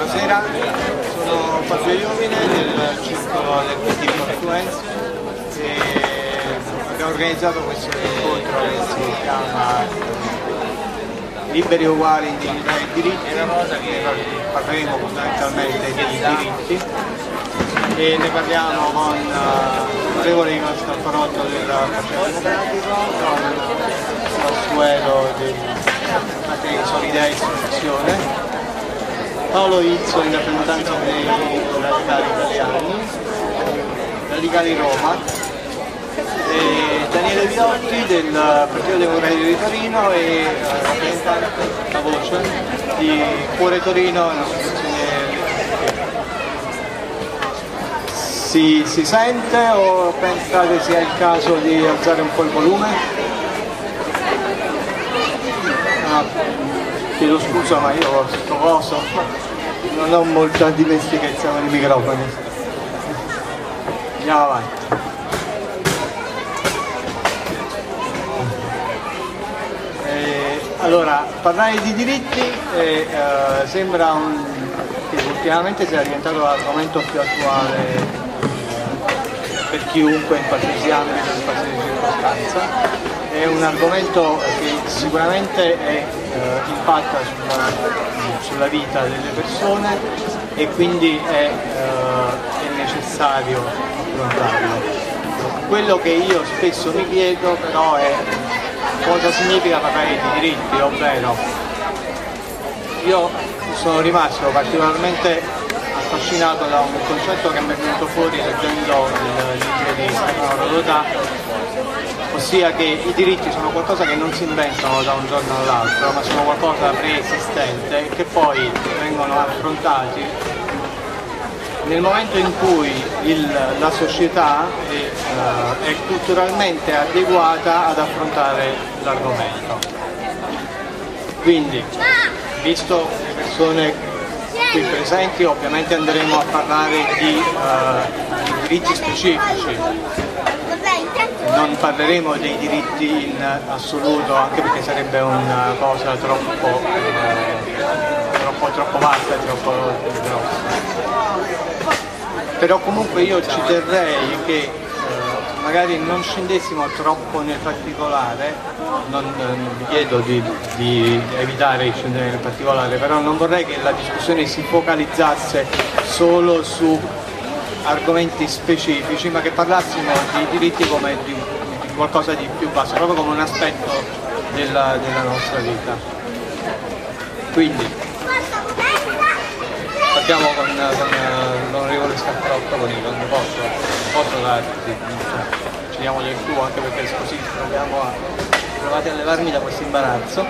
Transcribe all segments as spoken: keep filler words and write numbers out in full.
buonasera, sono Fabio Iovine del circolo del P T Confluenza e abbiamo organizzato questo incontro che si chiama Liberi e Uguali, Indignità e Diritti. Parleremo fondamentalmente di diritti e ne parliamo con l'onorevole Ivan Scalfarotto del Partito Democratico, con Pasquelo del Partito Solidea e Istituzione, Paolo Izzo in rappresentanza dei radicali italiani, radicali Roma, e Daniele Viotti del Partito Democratico di Torino e rappresentante la voce di Cuore Torino, un'associazione. Si, si sente o pensate sia il caso di alzare un po' il volume? Ah, chiedo scusa ma io ho sto coso, non ho molta dimestichezza con i microfoni. Andiamo avanti. Eh, allora, parlare di diritti eh, eh, sembra un, che ultimamente sia diventato l'argomento più attuale per chiunque in qualsiasi ambito, in qualsiasi circostanza. È un argomento che sicuramente è, eh, impatta sulla, sulla vita delle persone e quindi è, eh, è necessario affrontarlo. Quello che io spesso mi chiedo però è cosa significa parlare di diritti, ovvero io sono rimasto particolarmente affascinato da un concetto che mi è venuto fuori leggendo il libro di Stefano Rodotà, ossia che i diritti sono qualcosa che non si inventano da un giorno all'altro, ma sono qualcosa preesistente che poi vengono affrontati nel momento in cui il, la società è, uh, è culturalmente adeguata ad affrontare l'argomento. Quindi, visto le persone qui presenti, ovviamente andremo a parlare di, uh, di diritti specifici, non parleremo dei diritti in assoluto, anche perché sarebbe una cosa troppo, uh, troppo, troppo vasta e troppo grossa. Però comunque io ci terrei che uh, magari non scendessimo troppo nel particolare, non, non vi chiedo di, di evitare di scendere nel particolare, però non vorrei che la discussione si focalizzasse solo su argomenti specifici, ma che parlassimo di diritti come di, di qualcosa di più basso, proprio come un aspetto della, della nostra vita. Quindi partiamo con, con l'onorevole Scalfarotto, con il non posso, posso darti, ci diamo del tuo anche perché così proviamo a, provate a levarmi da questo imbarazzo.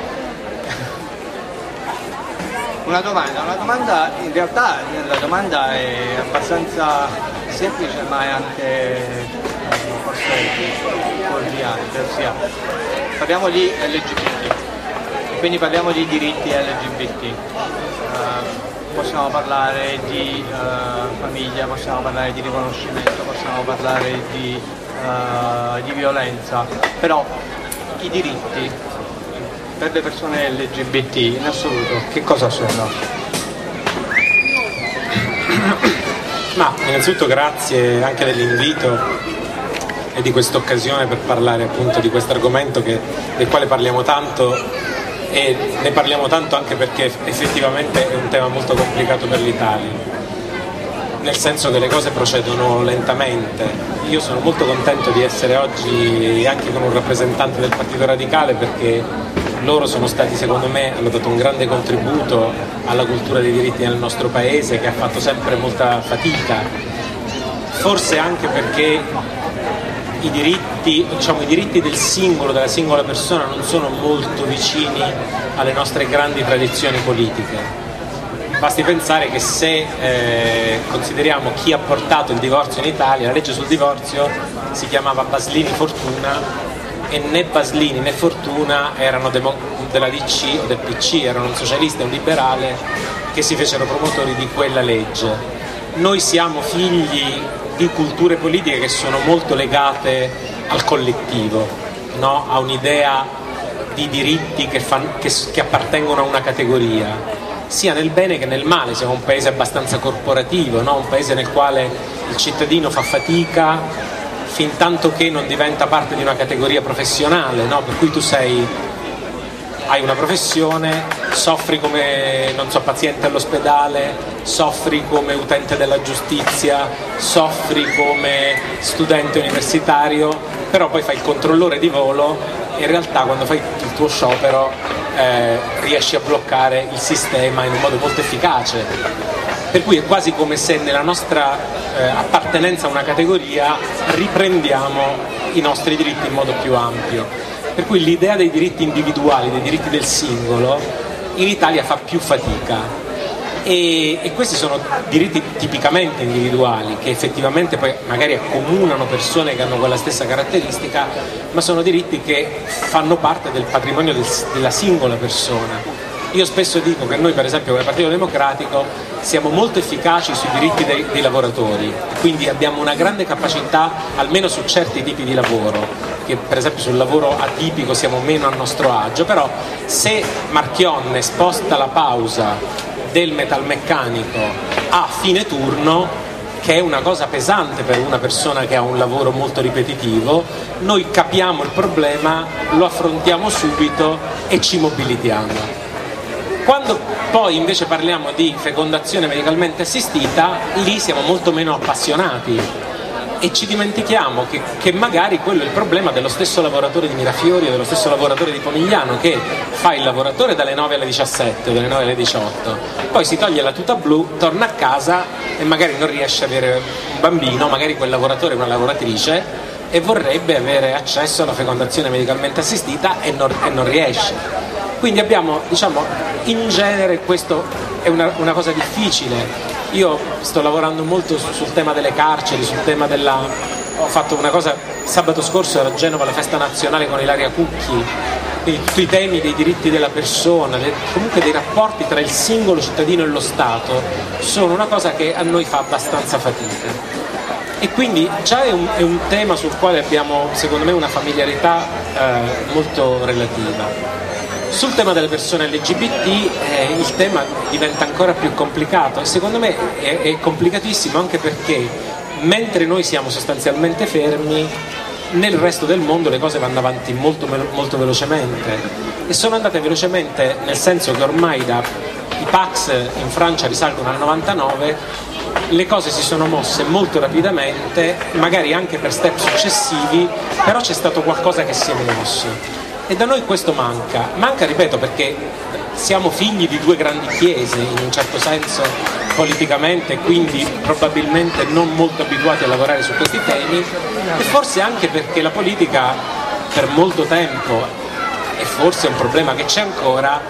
Una domanda, una domanda, in realtà la domanda è abbastanza semplice ma è anche forse fuorviante, ossia parliamo di L G B T, quindi parliamo di diritti L G B T. Uh, Possiamo parlare di uh, famiglia, possiamo parlare di riconoscimento, possiamo parlare di, uh, di violenza, però i diritti per le persone L G B T in assoluto che cosa sono? Ma innanzitutto grazie anche dell'invito e di questa occasione per parlare appunto di questo argomento che, del quale parliamo tanto. E ne parliamo tanto anche perché effettivamente è un tema molto complicato per l'Italia, nel senso che le cose procedono lentamente. Io sono molto contento di essere oggi anche con un rappresentante del Partito Radicale perché loro sono stati, secondo me, hanno dato un grande contributo alla cultura dei diritti nel nostro paese, che ha fatto sempre molta fatica, forse anche perché I diritti, diciamo, i diritti del singolo, della singola persona non sono molto vicini alle nostre grandi tradizioni politiche. Basti pensare che se eh, consideriamo chi ha portato il divorzio in Italia, la legge sul divorzio si chiamava Baslini-Fortuna e né Baslini né Fortuna erano demo- della D C o del P C, erano un socialista e un liberale che si fecero promotori di quella legge. Noi siamo figli di culture politiche che sono molto legate al collettivo, no? A un'idea di diritti che, fan, che, che appartengono a una categoria. sia nel bene che nel male. Siamo un paese abbastanza corporativo, no? Un paese nel quale il cittadino fa fatica fin tanto che non diventa parte di una categoria professionale, no? Per cui tu sei, hai una professione, soffri come, non so, paziente all'ospedale, soffri come utente della giustizia, soffri come studente universitario, però poi fai il controllore di volo e in realtà quando fai il tuo sciopero eh, riesci a bloccare il sistema in un modo molto efficace. Per cui è quasi come se nella nostra eh, appartenenza a una categoria riprendiamo i nostri diritti in modo più ampio. Per cui l'idea dei diritti individuali, dei diritti del singolo, in Italia fa più fatica. E, e questi sono diritti tipicamente individuali, che effettivamente poi magari accomunano persone che hanno quella stessa caratteristica, ma sono diritti che fanno parte del patrimonio del, della singola persona. Io spesso dico che noi, per esempio, come Partito Democratico siamo molto efficaci sui diritti dei, dei lavoratori, quindi abbiamo una grande capacità, almeno su certi tipi di lavoro, che per esempio sul lavoro atipico siamo meno a nostro agio, però se Marchionne sposta la pausa del metalmeccanico a fine turno, che è una cosa pesante per una persona che ha un lavoro molto ripetitivo, noi capiamo il problema, lo affrontiamo subito e ci mobilitiamo. Quando poi invece parliamo di fecondazione medicalmente assistita, lì siamo molto meno appassionati e ci dimentichiamo che, che magari quello è il problema dello stesso lavoratore di Mirafiori o dello stesso lavoratore di Pomigliano, che fa il lavoratore dalle nove alle diciassette o dalle nove alle diciotto, poi si toglie la tuta blu, torna a casa e magari non riesce ad avere un bambino, magari quel lavoratore è una lavoratrice e vorrebbe avere accesso alla fecondazione medicalmente assistita e non, e non riesce. Quindi abbiamo, diciamo, in genere questo è una, una cosa difficile. Io sto lavorando molto sul tema delle carceri, sul tema della... ho fatto una cosa, sabato scorso ero a Genova alla festa nazionale con Ilaria Cucchi, quindi tutti i temi dei diritti della persona, de... comunque dei rapporti tra il singolo cittadino e lo Stato, sono una cosa che a noi fa abbastanza fatica. E quindi già è un, è un tema sul quale abbiamo, secondo me, una familiarità eh, molto relativa. Sul tema delle persone L G B T eh, il tema diventa ancora più complicato e secondo me è, è complicatissimo anche perché mentre noi siamo sostanzialmente fermi, nel resto del mondo le cose vanno avanti molto, molto velocemente e sono andate velocemente nel senso che ormai da, i Pax in Francia risalgono al novantanove, le cose si sono mosse molto rapidamente, magari anche per step successivi, però c'è stato qualcosa che si è mosso. E da noi questo manca, manca ripeto perché siamo figli di due grandi chiese in un certo senso politicamente, quindi probabilmente non molto abituati a lavorare su questi temi e forse anche perché la politica per molto tempo, e forse è un problema che c'è ancora,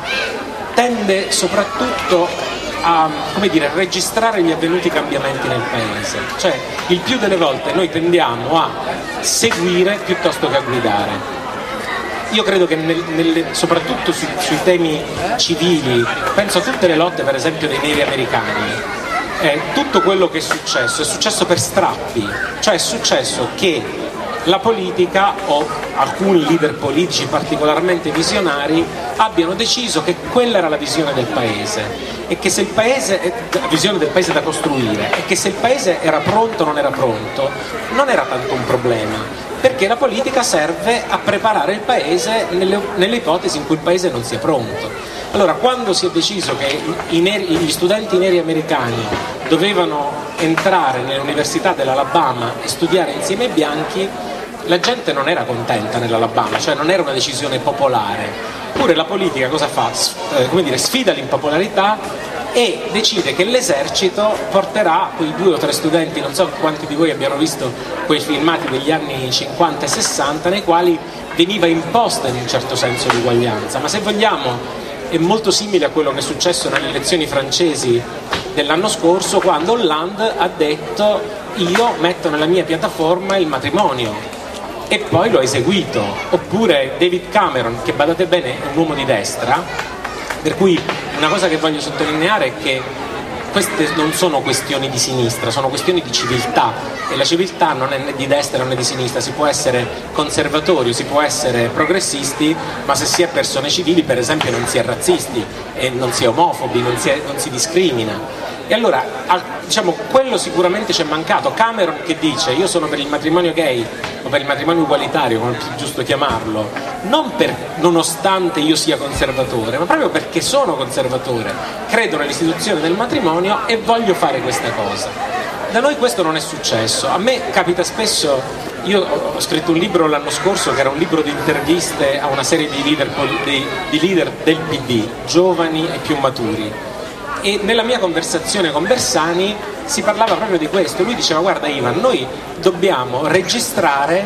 tende soprattutto a, come dire, registrare gli avvenuti cambiamenti nel paese, cioè il più delle volte noi tendiamo a seguire piuttosto che a guidare. Io credo che nel, nel, soprattutto su, sui temi civili, penso a tutte le lotte per esempio dei neri americani, eh, tutto quello che è successo è successo per strappi, cioè è successo che la politica o alcuni leader politici particolarmente visionari abbiano deciso che quella era la visione del paese e che se il paese, la visione del paese da costruire, e che se il paese era pronto o non era pronto non era tanto un problema, perché la politica serve a preparare il paese nelle, nelle ipotesi in cui il paese non sia pronto. Allora, quando si è deciso che i neri, gli studenti neri americani dovevano entrare nelle università dell'Alabama e studiare insieme ai bianchi, la gente non era contenta nell'Alabama, cioè non era una decisione popolare. Eppure la politica cosa fa? Eh, come dire, sfida l'impopolarità e decide che l'esercito porterà quei due o tre studenti, non so quanti di voi abbiano visto quei filmati degli anni cinquanta e sessanta nei quali veniva imposta in un certo senso l'uguaglianza, ma se vogliamo è molto simile a quello che è successo nelle elezioni francesi dell'anno scorso, quando Hollande ha detto io metto nella mia piattaforma il matrimonio e poi lo ha eseguito, oppure David Cameron, che badate bene è un uomo di destra, per cui una cosa che voglio sottolineare è che queste non sono questioni di sinistra, sono questioni di civiltà, e la civiltà non è né di destra né di sinistra, si può essere conservatori, si può essere progressisti, ma se si è persone civili, per esempio, non si è razzisti e non si è omofobi, non si, è, non si discrimina. E allora, diciamo, quello sicuramente ci è mancato. Cameron che dice io sono per il matrimonio gay o per il matrimonio ugualitario, come è giusto chiamarlo, non per, nonostante io sia conservatore, ma proprio perché sono conservatore, credo nell'istituzione del matrimonio e voglio fare questa cosa. Da noi questo non è successo. A me capita spesso, io ho scritto un libro l'anno scorso che era un libro di interviste a una serie di leader, di, di leader del P D, giovani e più maturi. E nella mia conversazione con Bersani si parlava proprio di questo. Lui diceva: guarda Ivan, noi dobbiamo registrare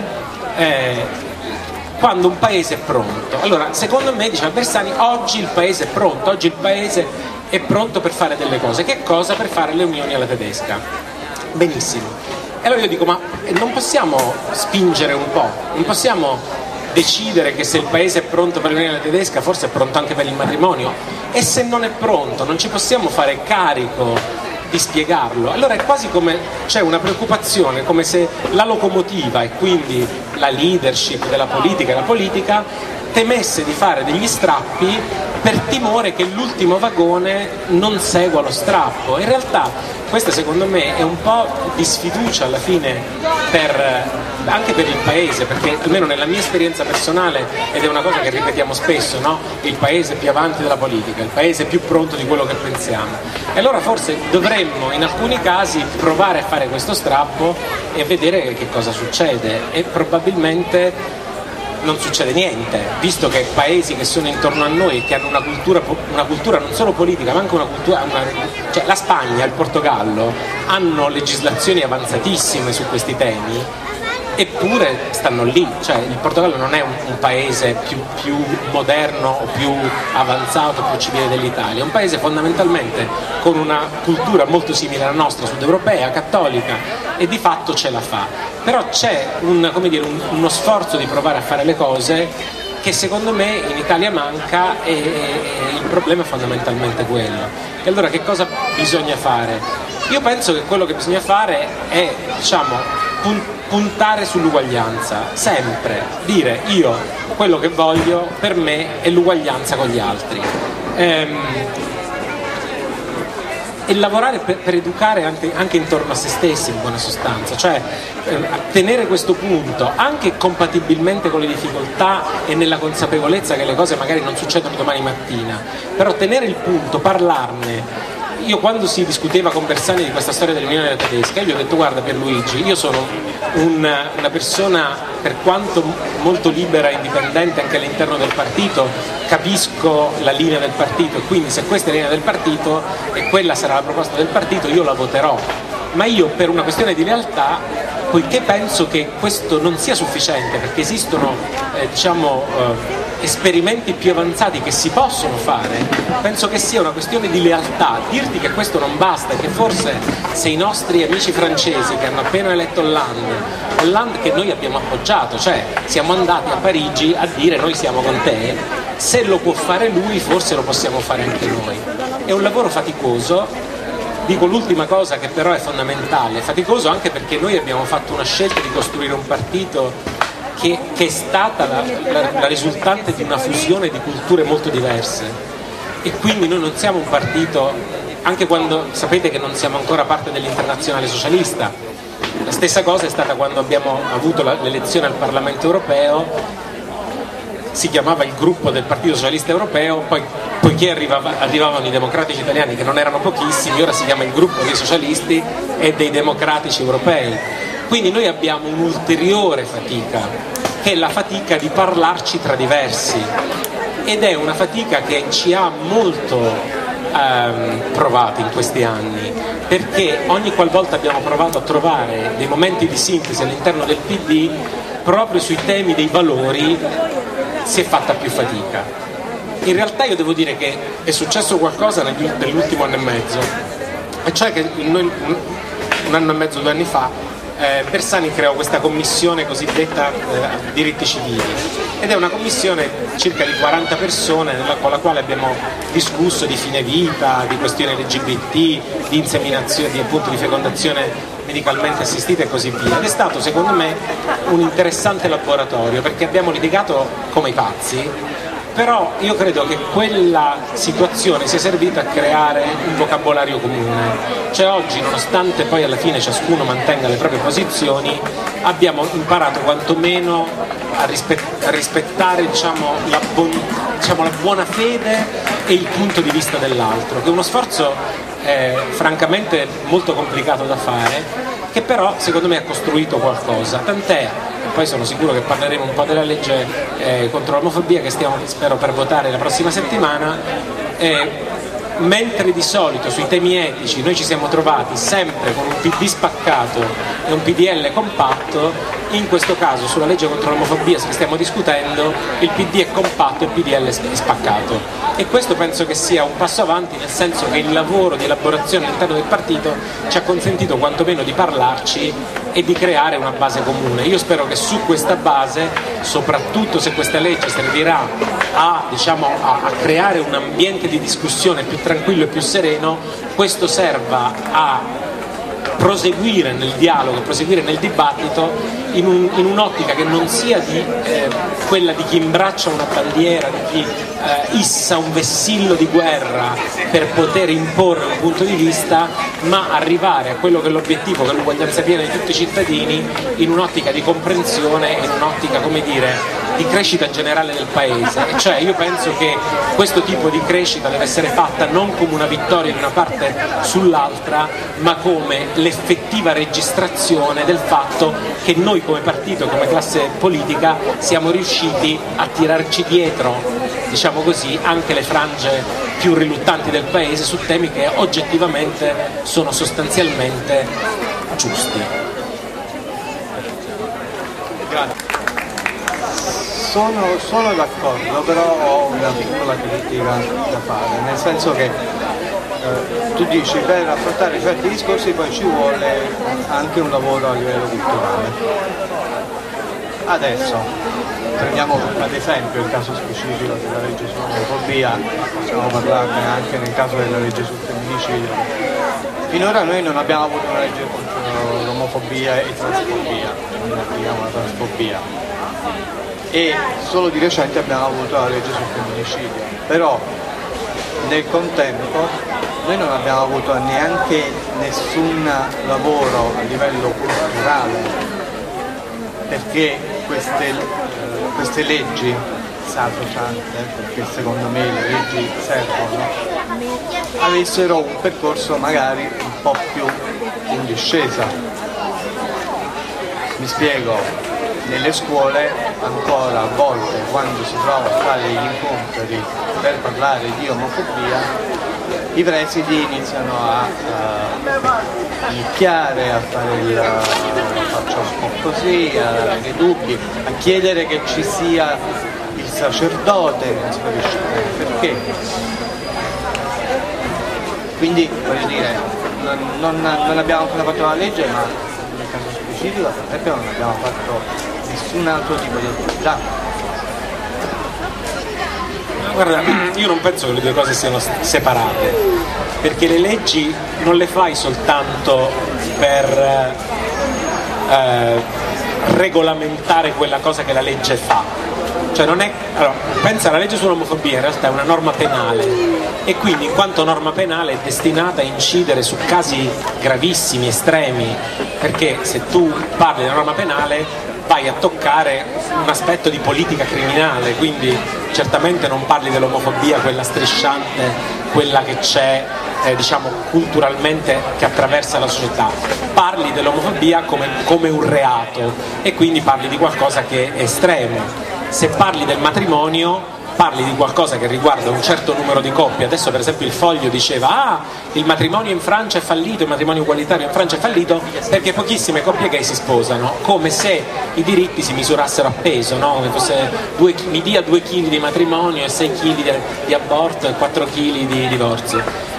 eh, quando un paese è pronto. Allora, secondo me, diceva Bersani, oggi il paese è pronto, oggi il paese è pronto per fare delle cose. Che cosa? Per fare le unioni alla tedesca. Benissimo. E allora io dico, ma non possiamo spingere un po', non possiamo decidere che se il paese è pronto per l'unione tedesca, forse è pronto anche per il matrimonio, e se non è pronto non ci possiamo fare carico di spiegarlo. Allora è quasi come c'è una preoccupazione, come se la locomotiva e quindi la leadership della politica e la politica temesse di fare degli strappi per timore che l'ultimo vagone non segua lo strappo. In realtà questa secondo me è un po' di sfiducia alla fine per, anche per il paese, perché almeno nella mia esperienza personale, ed è una cosa che ripetiamo spesso, no? Il paese è più avanti della politica, il paese è più pronto di quello che pensiamo, e allora forse dovremmo in alcuni casi provare a fare questo strappo e vedere che cosa succede, e probabilmente non succede niente, visto che paesi che sono intorno a noi e che hanno una cultura, una cultura non solo politica ma anche una cultura, una, cioè la Spagna, il Portogallo hanno legislazioni avanzatissime su questi temi, eppure stanno lì. Cioè il Portogallo non è un, un paese più, più moderno o più avanzato, più civile dell'Italia, è un paese fondamentalmente con una cultura molto simile alla nostra, sudeuropea, cattolica, e di fatto ce la fa. Però c'è un, come dire, un, uno sforzo di provare a fare le cose che secondo me in Italia manca, e, e il problema è fondamentalmente quello. E allora che cosa bisogna fare? Io penso che quello che bisogna fare è, diciamo, puntare sull'uguaglianza, sempre dire io quello che voglio per me è l'uguaglianza con gli altri. Ehm, e lavorare per, per educare anche, anche intorno a se stessi, in buona sostanza, cioè eh, tenere questo punto anche compatibilmente con le difficoltà e nella consapevolezza che le cose magari non succedono domani mattina, però tenere il punto, parlarne. Io quando si discuteva con Bersani di questa storia dell'unione tedesca, gli ho detto: guarda Pierluigi, io sono un, una persona, per quanto molto libera e indipendente anche all'interno del partito, capisco la linea del partito, e quindi se questa è la linea del partito e quella sarà la proposta del partito, io la voterò. Ma io, per una questione di lealtà, poiché penso che questo non sia sufficiente, perché esistono eh, diciamo eh, esperimenti più avanzati che si possono fare, penso che sia una questione di lealtà dirti che questo non basta, e che forse se i nostri amici francesi che hanno appena eletto Hollande, Hollande che noi abbiamo appoggiato, cioè siamo andati a Parigi a dire noi siamo con te, se lo può fare lui forse lo possiamo fare anche noi. È un lavoro faticoso. Dico l'ultima cosa che però è fondamentale, faticoso anche perché noi abbiamo fatto una scelta di costruire un partito che, che è stata la, la, la risultante di una fusione di culture molto diverse, e quindi noi non siamo un partito, anche quando sapete che non siamo ancora parte dell'Internazionale Socialista. La stessa cosa è stata quando abbiamo avuto la, l'elezione al Parlamento Europeo. Si chiamava il gruppo del Partito Socialista Europeo, poi poiché arrivava, arrivavano i democratici italiani che non erano pochissimi, ora si chiama il gruppo dei socialisti e dei democratici europei. Quindi noi abbiamo un'ulteriore fatica, che è la fatica di parlarci tra diversi, ed è una fatica che ci ha molto ehm, provati in questi anni, perché ogni qualvolta abbiamo provato a trovare dei momenti di sintesi all'interno del P D, proprio sui temi dei valori si è fatta più fatica. In realtà io devo dire che è successo qualcosa nell'ultimo anno e mezzo, e cioè che noi un anno e mezzo, due anni fa eh, Bersani creò questa commissione cosiddetta eh, diritti civili, ed è una commissione circa di quaranta persone nella, con la quale abbiamo discusso di fine vita, di questioni L G B T, di inseminazione, di, appunto, di fecondazione medicalmente assistita e così via. Ed è stato secondo me un interessante laboratorio, perché abbiamo litigato come i pazzi, però io credo che quella situazione sia servita a creare un vocabolario comune. Cioè oggi, nonostante poi alla fine ciascuno mantenga le proprie posizioni, abbiamo imparato quantomeno a, rispet- a rispettare diciamo, la, bon- diciamo, la buona fede e il punto di vista dell'altro, che è uno sforzo eh, francamente molto complicato da fare, che però secondo me ha costruito qualcosa, tant'è, e poi sono sicuro che parleremo un po' della legge eh, contro l'omofobia che stiamo, spero, per votare la prossima settimana, eh, mentre di solito sui temi etici noi ci siamo trovati sempre con un P D spaccato e un P D L compatto, in questo caso sulla legge contro l'omofobia che stiamo discutendo il P D è compatto e il P D L è spaccato, e questo penso che sia un passo avanti, nel senso che il lavoro di elaborazione all'interno del partito ci ha consentito quantomeno di parlarci e di creare una base comune. Io spero che su questa base, soprattutto se questa legge servirà a, diciamo, a, a creare un ambiente di discussione più tranquillo e più sereno, questo serva a proseguire nel dialogo, proseguire nel dibattito in, un, in un'ottica che non sia di, eh, quella di chi imbraccia una bandiera, di chi eh, issa un vessillo di guerra per poter imporre un punto di vista, ma arrivare a quello che è l'obiettivo, che è l'uguaglianza piena di tutti i cittadini, in un'ottica di comprensione, in un'ottica, come dire, di crescita generale del paese. E cioè io penso che questo tipo di crescita deve essere fatta non come una vittoria di una parte sull'altra, ma come l'effettiva registrazione del fatto che noi come partito, come classe politica, siamo riusciti a tirarci dietro, diciamo così, anche le frange più riluttanti del paese su temi che oggettivamente sono sostanzialmente giusti. Grazie. Sono, sono d'accordo, però ho una piccola critica da fare, nel senso che eh, tu dici per affrontare certi discorsi poi ci vuole anche un lavoro a livello culturale. Adesso prendiamo ad esempio il caso specifico della legge sull'omofobia, possiamo parlarne anche nel caso della legge sul femminicidio. Finora noi non abbiamo avuto una legge contro l'omofobia e transfobia, non abbiamo la transfobia. E solo di recente abbiamo avuto la legge sul femminicidio, però nel contempo noi non abbiamo avuto neanche nessun lavoro a livello culturale perché queste, eh, queste leggi sacrosante, perché secondo me le leggi servono, avessero un percorso magari un po' più in discesa. Mi spiego. Nelle scuole ancora a volte, quando si trova a fare gli incontri per parlare di omofobia, i presidi iniziano a uh, iniziare a fare il faccia un po' così, a avere dubbi, a chiedere che ci sia il sacerdote, non si capisce perché. Quindi voglio dire, non, non, non abbiamo ancora fatto la legge, ma nel caso specifico per esempio non abbiamo fatto nessun altro tipo di attività. Guarda, io non penso che le due cose siano separate, perché le leggi non le fai soltanto per eh, regolamentare quella cosa che la legge fa. Cioè non è, allora, pensa alla legge sull'omofobia, in realtà è una norma penale e quindi in quanto norma penale è destinata a incidere su casi gravissimi, estremi, perché se tu parli della norma penale vai a toccare un aspetto di politica criminale, quindi certamente non parli dell'omofobia, quella strisciante, quella che c'è eh, diciamo culturalmente, che attraversa la società, parli dell'omofobia come, come un reato e quindi parli di qualcosa che è estremo. Se parli del matrimonio parli di qualcosa che riguarda un certo numero di coppie. Adesso per esempio il Foglio diceva ah, il matrimonio in Francia è fallito, il matrimonio ugualitario in Francia è fallito perché pochissime coppie gay si sposano, come se i diritti si misurassero a peso, no? Come fosse due, mi dia due chili di matrimonio e sei chili di, di aborto e quattro chili di divorzio.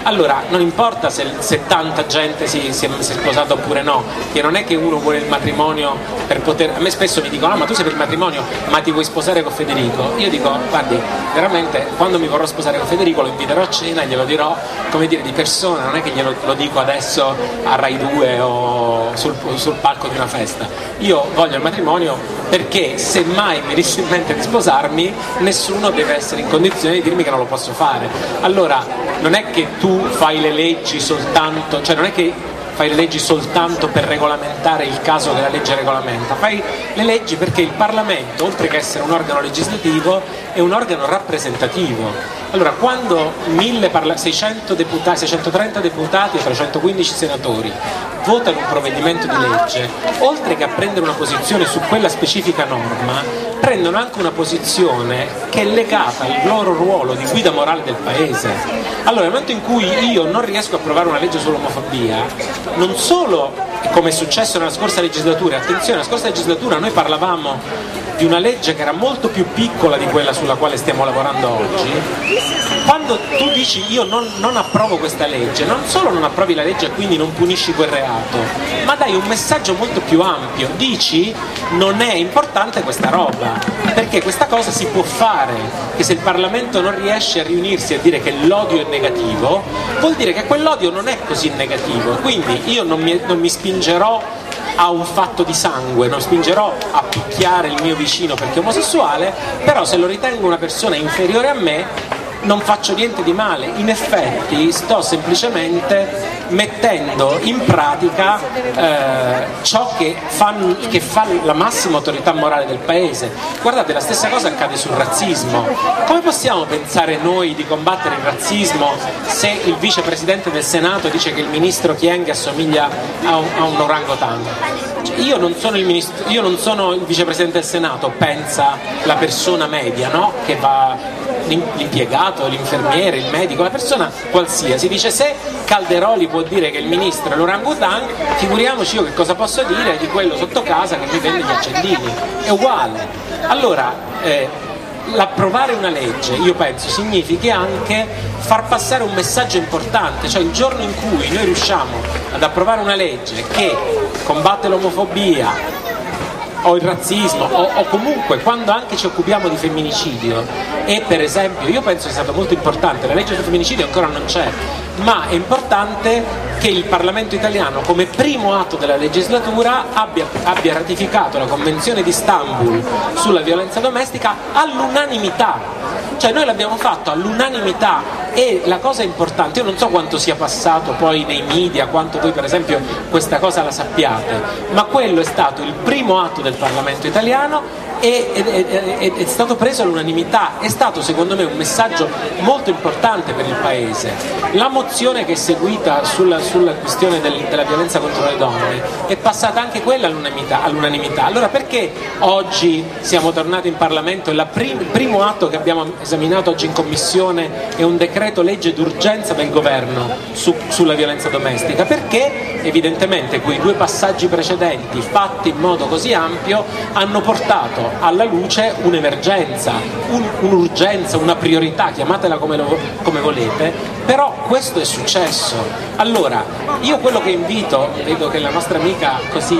Allora non importa se, se tanta gente si, si, è, si è sposata oppure no, che non è che uno vuole il matrimonio per poter, a me spesso mi dicono ah, ma tu sei per il matrimonio ma ti vuoi sposare con Federico, io dico guardi veramente quando mi vorrò sposare con Federico lo inviterò a cena e glielo dirò come dire di persona, non è che glielo lo dico adesso a Rai due o sul, sul palco di una festa. Io voglio il matrimonio perché se mai mi venisse in mente di sposarmi nessuno deve essere in condizione di dirmi che non lo posso fare. Allora non è che tu fai le leggi soltanto, cioè non è che fai le leggi soltanto per regolamentare il caso che la legge regolamenta, fai le leggi perché il Parlamento, oltre che essere un organo legislativo, è un organo rappresentativo. Allora, quando mille parla- seicento deputati, seicentotrenta deputati e trecentoquindici senatori votano un provvedimento di legge, oltre che a prendere una posizione su quella specifica norma, prendono anche una posizione che è legata al loro ruolo di guida morale del Paese. Allora, nel momento in cui io non riesco a approvare una legge sull'omofobia, non solo, come è successo nella scorsa legislatura, attenzione, nella scorsa legislatura noi parlavamo di una legge che era molto più piccola di quella sulla quale stiamo lavorando oggi, quando tu dici io non, non approvo questa legge, non solo non approvi la legge e quindi non punisci quel reato, ma dai un messaggio molto più ampio, dici non è importante questa roba, perché questa cosa si può fare, che se il Parlamento non riesce a riunirsi a dire che l'odio è negativo, vuol dire che quell'odio non è così negativo, quindi io non mi, non mi spingerò a un fatto di sangue, non spingerò a picchiare il mio vicino perché è omosessuale, però se lo ritengo una persona inferiore a me non faccio niente di male, in effetti sto semplicemente mettendo in pratica eh, ciò che fa, che fa la massima autorità morale del paese. Guardate, la stessa cosa accade sul razzismo. Come possiamo pensare noi di combattere il razzismo se il vicepresidente del Senato dice che il ministro Kyenge assomiglia a un, a un orangotango? Cioè, io non sono il ministro, io non sono il vicepresidente del Senato, pensa la persona media, no? Che va l'impiegato, l'infermiere, il medico, la persona qualsiasi, dice se Calderoli può dire che il ministro è l'orangutan, figuriamoci io che cosa posso dire di quello sotto casa che mi vende gli accendini, è uguale. Allora eh, l'approvare una legge, io penso, significhi anche far passare un messaggio importante, cioè il giorno in cui noi riusciamo ad approvare una legge che combatte l'omofobia o il razzismo o, o comunque quando anche ci occupiamo di femminicidio, e per esempio io penso sia stato molto importante, la legge sul femminicidio ancora non c'è, ma è importante che il Parlamento italiano come primo atto della legislatura abbia, abbia ratificato la Convenzione di Istanbul sulla violenza domestica all'unanimità. Cioè noi l'abbiamo fatto all'unanimità, e la cosa importante, io non so quanto sia passato poi nei media, quanto voi per esempio questa cosa la sappiate, ma quello è stato il primo atto del Parlamento italiano e è, è, è, è stato preso all'unanimità, è stato secondo me un messaggio molto importante per il Paese. La mozione che è seguita sulla, sulla questione del, della violenza contro le donne è passata anche quella all'unanimità, all'unanimità. Allora perché oggi siamo tornati in Parlamento e la prim, il primo atto che abbiamo esaminato oggi in Commissione è un decreto legge d'urgenza del governo su, sulla violenza domestica? Perché evidentemente quei due passaggi precedenti fatti in modo così ampio hanno portato alla luce un'emergenza, un, un'urgenza, una priorità, chiamatela come, lo, come volete, però questo è successo. Allora io quello che invito, vedo che la nostra amica così,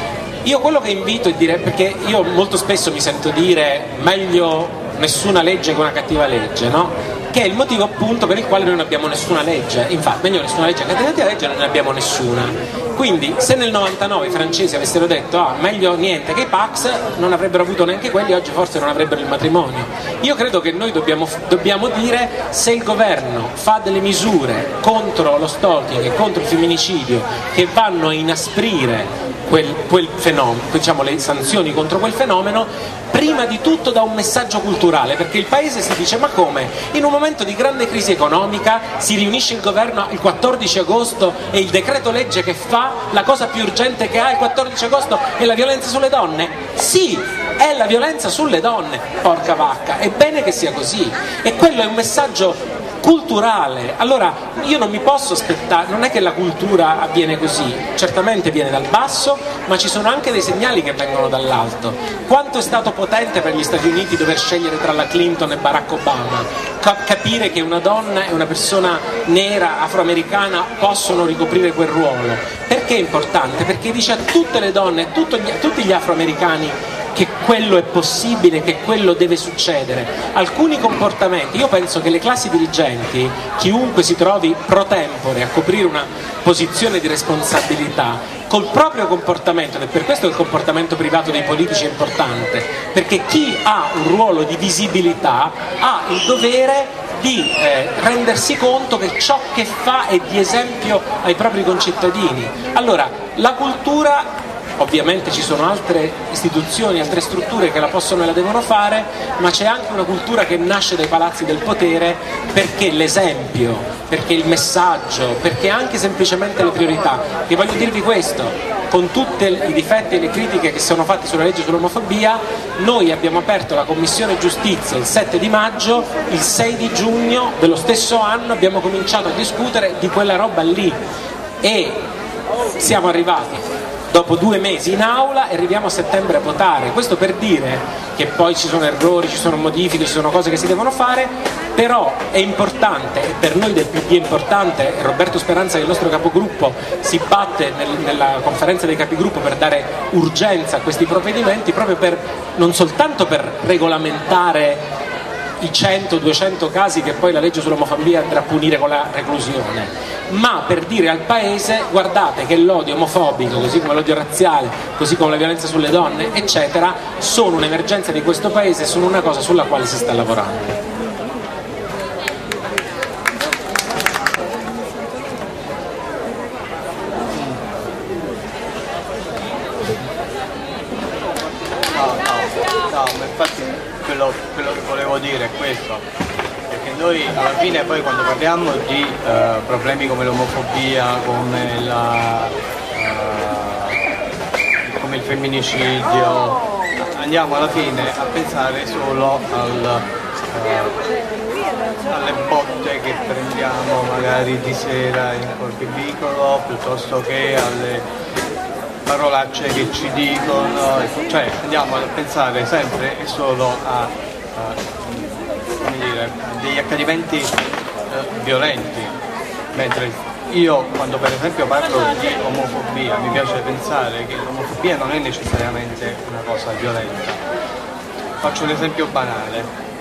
io quello che invito è dire, perché io molto spesso mi sento dire meglio nessuna legge che una cattiva legge, no? Che è il motivo appunto per il quale noi non abbiamo nessuna legge, infatti meglio nessuna legge che una cattiva legge, non ne abbiamo nessuna. Quindi se nel novantanove i francesi avessero detto ah, meglio niente che i Pax, non avrebbero avuto neanche quelli, oggi forse non avrebbero il matrimonio. Io credo che noi dobbiamo, dobbiamo dire, se il governo fa delle misure contro lo stalking e contro il femminicidio che vanno a inasprire quel, quel fenomeno, diciamo le sanzioni contro quel fenomeno, prima di tutto da un messaggio culturale, perché il Paese si dice ma come? In un momento di grande crisi economica si riunisce il governo il quattordici agosto e il decreto legge che fa, la cosa più urgente che ha il quattordici agosto è la violenza sulle donne? Sì, è la violenza sulle donne, porca vacca, è bene che sia così, e quello è un messaggio culturale. Allora io non mi posso aspettare, non è che la cultura avviene così, certamente viene dal basso, ma ci sono anche dei segnali che vengono dall'alto. Quanto è stato potente per gli Stati Uniti dover scegliere tra la Clinton e Barack Obama, Ca- capire che una donna e una persona nera, afroamericana possono ricoprire quel ruolo. Perché è importante? Perché dice a tutte le donne, a tutto gli, a tutti gli afroamericani che quello è possibile, che quello deve succedere. Alcuni comportamenti, io penso che le classi dirigenti, chiunque si trovi pro tempore a coprire una posizione di responsabilità, col proprio comportamento, ed è per questo che il comportamento privato dei politici è importante, perché chi ha un ruolo di visibilità ha il dovere di eh, rendersi conto che ciò che fa è di esempio ai propri concittadini. Allora, la cultura, ovviamente ci sono altre istituzioni, altre strutture che la possono e la devono fare, ma c'è anche una cultura che nasce dai palazzi del potere, perché l'esempio, perché il messaggio, perché anche semplicemente le priorità. E voglio dirvi questo, con tutti i difetti e le critiche che sono fatte sulla legge sull'omofobia, noi abbiamo aperto la Commissione Giustizia il sette di maggio, il sei di giugno dello stesso anno abbiamo cominciato a discutere di quella roba lì e siamo arrivati dopo due mesi in aula e arriviamo a settembre a votare. Questo per dire che poi ci sono errori, ci sono modifiche, ci sono cose che si devono fare, però è importante, e per noi del P D è importante, Roberto Speranza, che è il nostro capogruppo, si batte nel, nella conferenza dei capigruppo per dare urgenza a questi provvedimenti, proprio per, non soltanto per regolamentare i cento duecento casi che poi la legge sull'omofobia andrà a punire con la reclusione, ma per dire al Paese: guardate che l'odio omofobico, così come l'odio razziale, così come la violenza sulle donne, eccetera, sono un'emergenza di questo Paese, sono una cosa sulla quale si sta lavorando. Quello, quello che volevo dire è questo, perché noi alla fine poi quando parliamo di uh, problemi come l'omofobia, come, la, uh, come il femminicidio, andiamo alla fine a pensare solo al, uh, alle botte che prendiamo magari di sera in qualche vicolo, piuttosto che alle parolacce che ci dicono, cioè andiamo a pensare sempre e solo a, a come dire, degli accadimenti eh, violenti, mentre io quando per esempio parlo di omofobia mi piace pensare che l'omofobia non è necessariamente una cosa violenta. Faccio un esempio banale.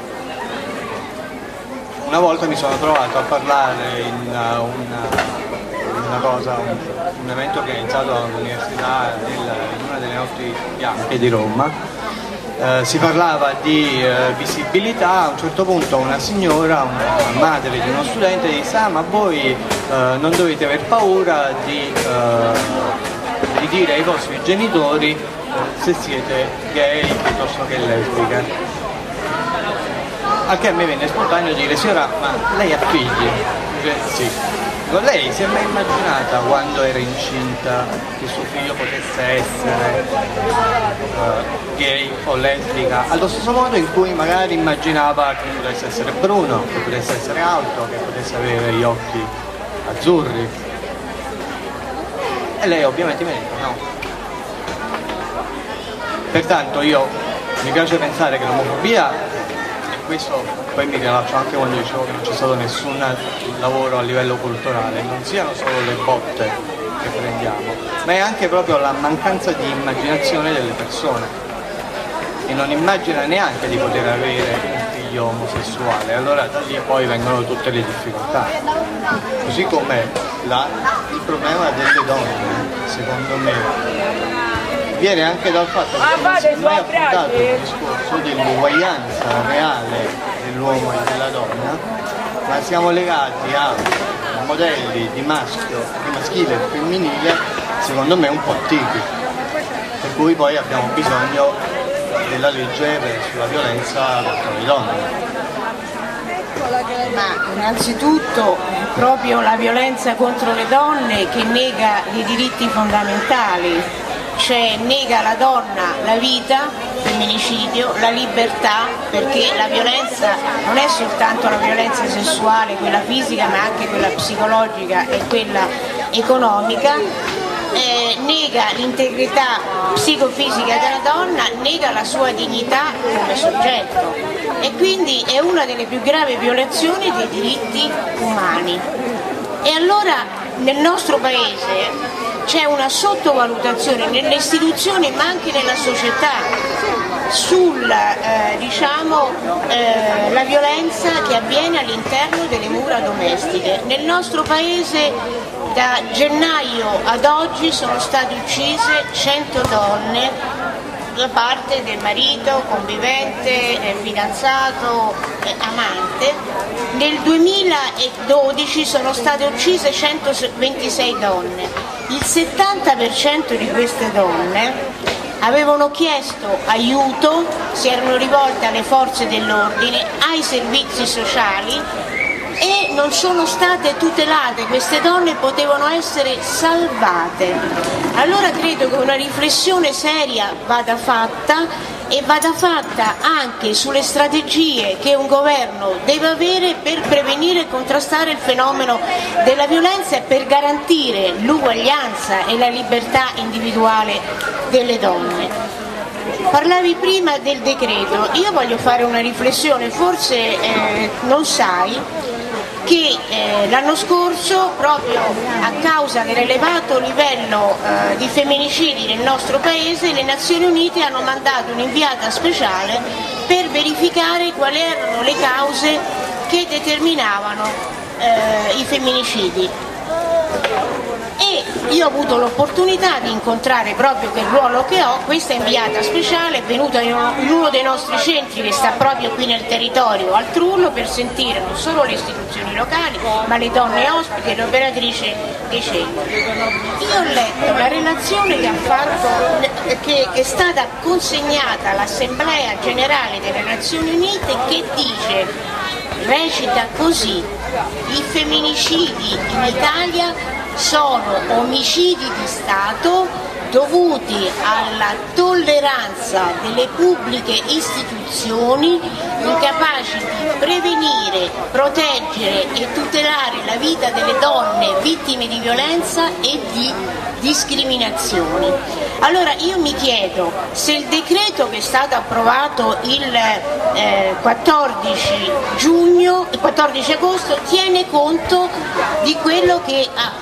Una volta mi sono trovato a parlare in una, una una cosa, un, un evento organizzato all'università in una delle notti bianche di Roma. Eh, si parlava di eh, visibilità. A un certo punto una signora, una madre di uno studente, disse: ah, ma voi eh, non dovete aver paura di, eh, di dire ai vostri genitori eh, se siete gay piuttosto che lesbiche. A che a me venne spontaneo dire: signora, ma lei ha figli? Dice, sì. Lei si è mai immaginata quando era incinta che suo figlio potesse essere uh, gay o lesbica, allo stesso modo in cui magari immaginava che potesse essere bruno, che potesse essere alto, che potesse avere gli occhi azzurri? E lei ovviamente mi ha detto no. Pertanto io mi piace pensare che l'omofobia, questo poi mi rilascio anche quando dicevo che non c'è stato nessun lavoro a livello culturale, non siano solo le botte che prendiamo, ma è anche proprio la mancanza di immaginazione delle persone, e non immagina neanche di poter avere un figlio omosessuale. Allora da lì poi vengono tutte le difficoltà, così come la, il problema delle donne, secondo me viene anche dal fatto che non si è mai affrontato il discorso dell'uguaglianza reale dell'uomo e della donna, ma siamo legati a modelli di maschio, di maschile e femminile, secondo me un po' tipici, per cui poi abbiamo bisogno della legge sulla violenza contro le donne. Ma innanzitutto proprio la violenza contro le donne che nega i diritti fondamentali, cioè nega alla donna la vita, femminicidio, la libertà, perché la violenza non è soltanto la violenza sessuale, quella fisica, ma anche quella psicologica e quella economica, eh, nega l'integrità psicofisica della donna, nega la sua dignità come soggetto e quindi è una delle più gravi violazioni dei diritti umani. E allora nel nostro Paese c'è una sottovalutazione nelle istituzioni ma anche nella società sulla eh, diciamo, eh, la violenza che avviene all'interno delle mura domestiche. Nel nostro Paese da gennaio ad oggi sono state uccise cento donne da parte del marito, convivente, eh, fidanzato, eh, amante. Nel duemiladodici sono state uccise centoventisei donne. Il settanta per cento di queste donne avevano chiesto aiuto, si erano rivolte alle forze dell'ordine, ai servizi sociali e non sono state tutelate, queste donne potevano essere salvate. Allora credo che una riflessione seria vada fatta e vada fatta anche sulle strategie che un governo deve avere per prevenire e contrastare il fenomeno della violenza e per garantire l'uguaglianza e la libertà individuale delle donne. Parlavi prima del decreto, io voglio fare una riflessione, forse eh, non sai che eh, l'anno scorso, proprio a causa dell'elevato livello eh, di femminicidi nel nostro Paese, le Nazioni Unite hanno mandato un'inviata speciale per verificare quali erano le cause che determinavano eh, i femminicidi. E io ho avuto l'opportunità di incontrare, proprio per il ruolo che ho, questa inviata speciale, è venuta in uno dei nostri centri che sta proprio qui nel territorio, al Trullo, per sentire non solo le istituzioni locali, ma le donne ospiti e le operatrici dei centri. Io ho letto la relazione che ha fatto, che è stata consegnata all'Assemblea Generale delle Nazioni Unite, che dice, recita così: i femminicidi in Italia sono omicidi di Stato dovuti alla tolleranza delle pubbliche istituzioni incapaci di prevenire, proteggere e tutelare la vita delle donne vittime di violenza e di discriminazioni. Allora io mi chiedo se il decreto che è stato approvato il eh, quattordici giugno, il quattordici agosto tiene conto di quello che ha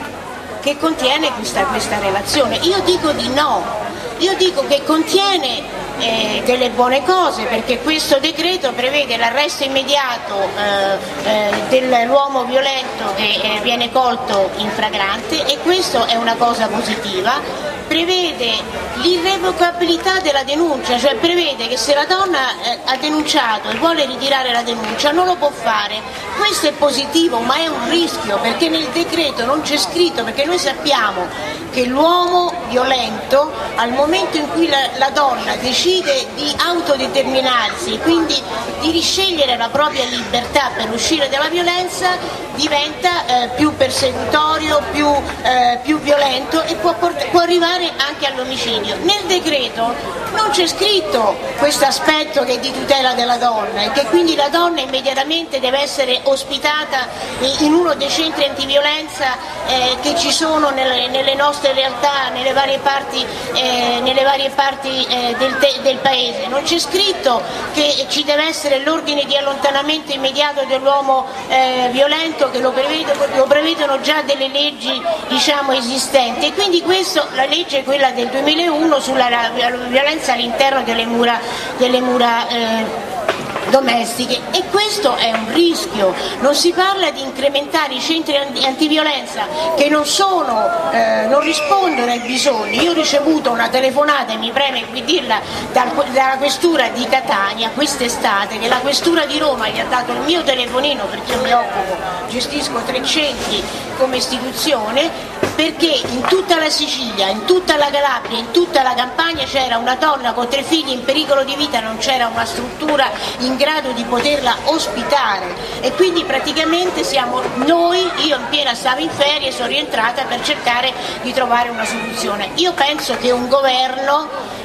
che contiene questa, questa relazione. Io dico di no, io dico che contiene eh, delle buone cose, perché questo decreto prevede l'arresto immediato eh, eh, dell'uomo violento che eh, viene colto in flagrante, e questo è una cosa positiva. Prevede l'irrevocabilità della denuncia, cioè prevede che se la donna eh, ha denunciato e vuole ritirare la denuncia non lo può fare. Questo è positivo, ma è un rischio, perché nel decreto non c'è scritto, perché noi sappiamo che l'uomo violento, al momento in cui la, la donna decide di autodeterminarsi, quindi di riscegliere la propria libertà per uscire dalla violenza, diventa eh, più persecutorio, più, eh, più violento e può, port- può arrivare anche all'omicidio. Nel decreto non c'è scritto questo aspetto che è di tutela della donna, e che quindi la donna immediatamente deve essere ospitata in uno dei centri antiviolenza eh, che ci sono nelle, nelle nostre realtà, nelle varie parti, eh, nelle varie parti eh, del, te- del paese. Non c'è scritto che ci deve essere l'ordine di allontanamento immediato dell'uomo eh, violento, che lo, prevedo, lo prevedono già delle leggi, diciamo, esistenti, e quindi questo, la legge è quella del duemilauno sulla violenza all'interno delle mura, delle mura eh, domestiche, e questo è un rischio. Non si parla di incrementare i centri antiviolenza che non sono, eh, non rispondono ai bisogni. Io ho ricevuto una telefonata, e mi preme qui dirla, dal, dalla questura di Catania quest'estate, che la questura di Roma gli ha dato il mio telefonino, perché io mi occupo, gestisco tre centri come istituzione, perché in tutta la Sicilia, in tutta la Calabria, in tutta la Campania c'era una donna con tre figli in pericolo di vita, non c'era una struttura in grado di poterla ospitare, e quindi praticamente siamo noi, io in piena stavo in ferie, sono rientrata per cercare di trovare una soluzione. Io penso che un governo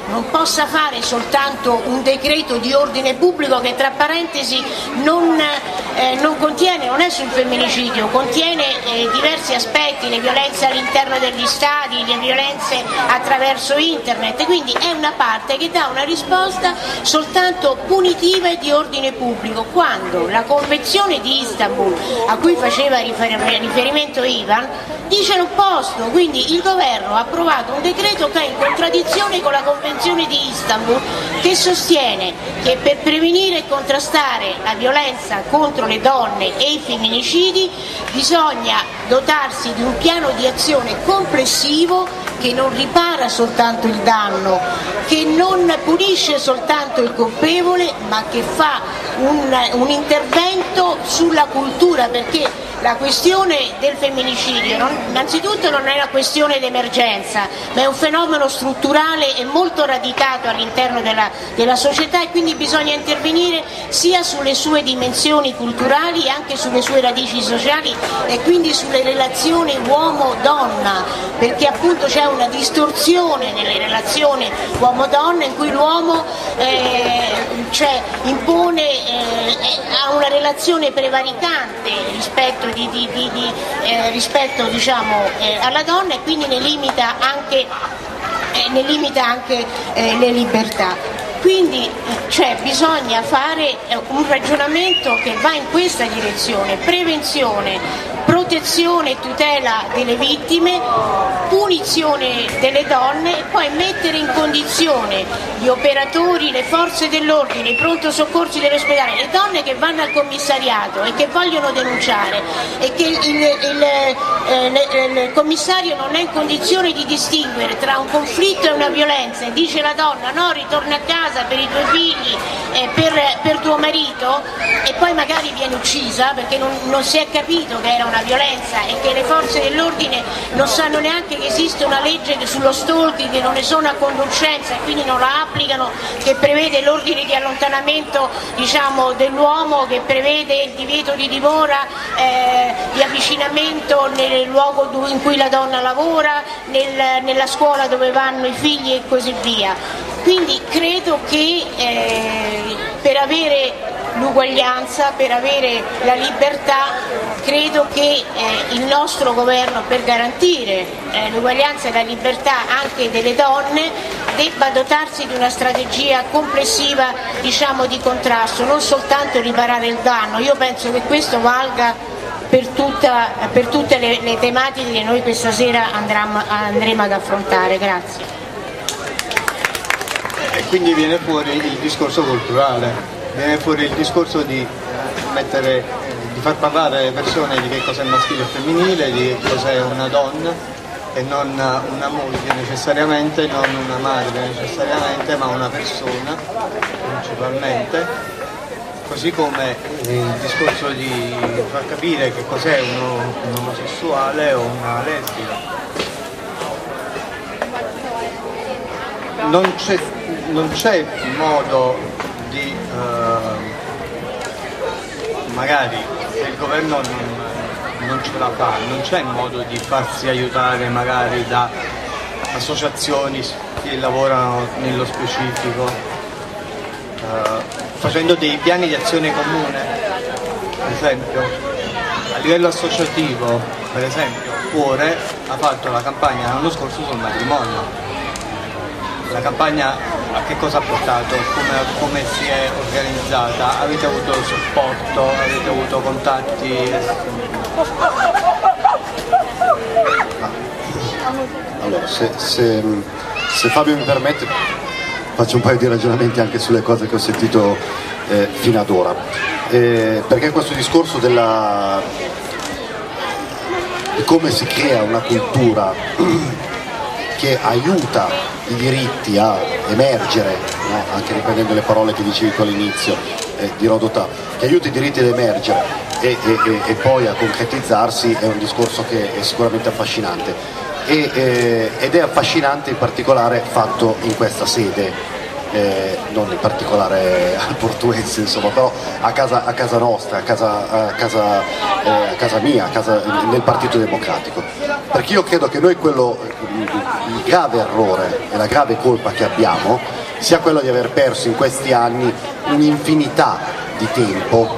non possa fare soltanto un decreto di ordine pubblico che, tra parentesi, non, eh, non contiene, non è sul femminicidio, contiene eh, diversi aspetti, le violenze all'interno degli stadi, le violenze attraverso internet, quindi è una parte che dà una risposta soltanto punitiva e di ordine pubblico, quando la Convenzione di Istanbul, a cui faceva riferimento Ivan, dice l'opposto. Quindi il governo ha approvato un decreto che è in contraddizione con la Convenzione di Istanbul, che sostiene che per prevenire e contrastare la violenza contro le donne e i femminicidi bisogna dotarsi di un piano di azione complessivo che non ripara soltanto il danno, che non punisce soltanto il colpevole, ma che fa un, un intervento sulla cultura, perché la questione del femminicidio non, innanzitutto non è una questione d'emergenza, ma è un fenomeno strutturale e molto radicato all'interno della, della società, e quindi bisogna intervenire sia sulle sue dimensioni culturali e anche sulle sue radici sociali, e quindi sulle relazioni uomo-donna, perché appunto c'è una distorsione nelle relazioni uomo-donna in cui l'uomo eh, cioè, impone, eh, ha una relazione prevaricante rispetto Di, di, di, di, eh, rispetto diciamo, eh, alla donna, e quindi ne limita anche, eh, ne limita anche eh, le libertà. Quindi cioè, bisogna fare un ragionamento che va in questa direzione: prevenzione, protezione e tutela delle vittime, punizione delle donne, e poi mettere in condizione gli operatori, le forze dell'ordine, i pronto soccorsi dell'ospedale, le donne che vanno al commissariato e che vogliono denunciare, e che il, il, eh, il commissario non è in condizione di distinguere tra un conflitto e una violenza, e dice la donna no, ritorna a casa per i tuoi figli, eh, per, per tuo marito, e poi magari viene uccisa perché non, non si è capito che era una violenza, e che le forze dell'ordine non sanno neanche che esiste una legge sullo stalking, che non ne sono a conoscenza e quindi non la applicano, che prevede l'ordine di allontanamento diciamo, dell'uomo, che prevede il divieto di dimora, eh, di avvicinamento nel luogo in cui la donna lavora, nel, nella scuola dove vanno i figli e così via. Quindi credo che eh, per avere l'uguaglianza, per avere la libertà, credo che eh, il nostro governo, per garantire eh, l'uguaglianza e la libertà anche delle donne, debba dotarsi di una strategia complessiva diciamo, di contrasto, non soltanto riparare il danno. Io penso che questo valga per, tutta, per tutte le, le tematiche che noi questa sera andremo, andremo ad affrontare. Grazie. E quindi viene fuori il discorso culturale, viene fuori il discorso di mettere, di far parlare le persone di che cos'è maschile e femminile, di che cos'è una donna, e non una moglie necessariamente, non una madre necessariamente, ma una persona principalmente, così come il discorso di far capire che cos'è uno, un omosessuale o una lesbica. Non c'è, non c'è modo di, eh, magari se il governo non, non ce la fa, non c'è modo di farsi aiutare magari da associazioni che lavorano nello specifico, eh, facendo dei piani di azione comune, per esempio. A livello associativo, per esempio, Cuore ha fatto la campagna l'anno scorso sul matrimonio. La campagna a che cosa ha portato? Come, come si è organizzata? Avete avuto supporto? Avete avuto contatti? Allora, se, se, se Fabio mi permette, faccio un paio di ragionamenti anche sulle cose che ho sentito eh, fino ad ora. Eh, perché questo discorso della, di come si crea una cultura che aiuta i diritti a emergere, no? Anche riprendendo le parole che dicevi tu all'inizio eh, di Rodotà, che aiuta i diritti ad emergere e, e, e poi a concretizzarsi, è un discorso che è sicuramente affascinante e, eh, ed è affascinante in particolare fatto in questa sede, eh, non in particolare al Portuense, insomma, però a casa, a casa nostra, a casa, a casa, eh, a casa mia, a casa, nel Partito Democratico. Perché io credo che noi quello, il grave errore e la grave colpa che abbiamo sia quello di aver perso in questi anni un'infinità di tempo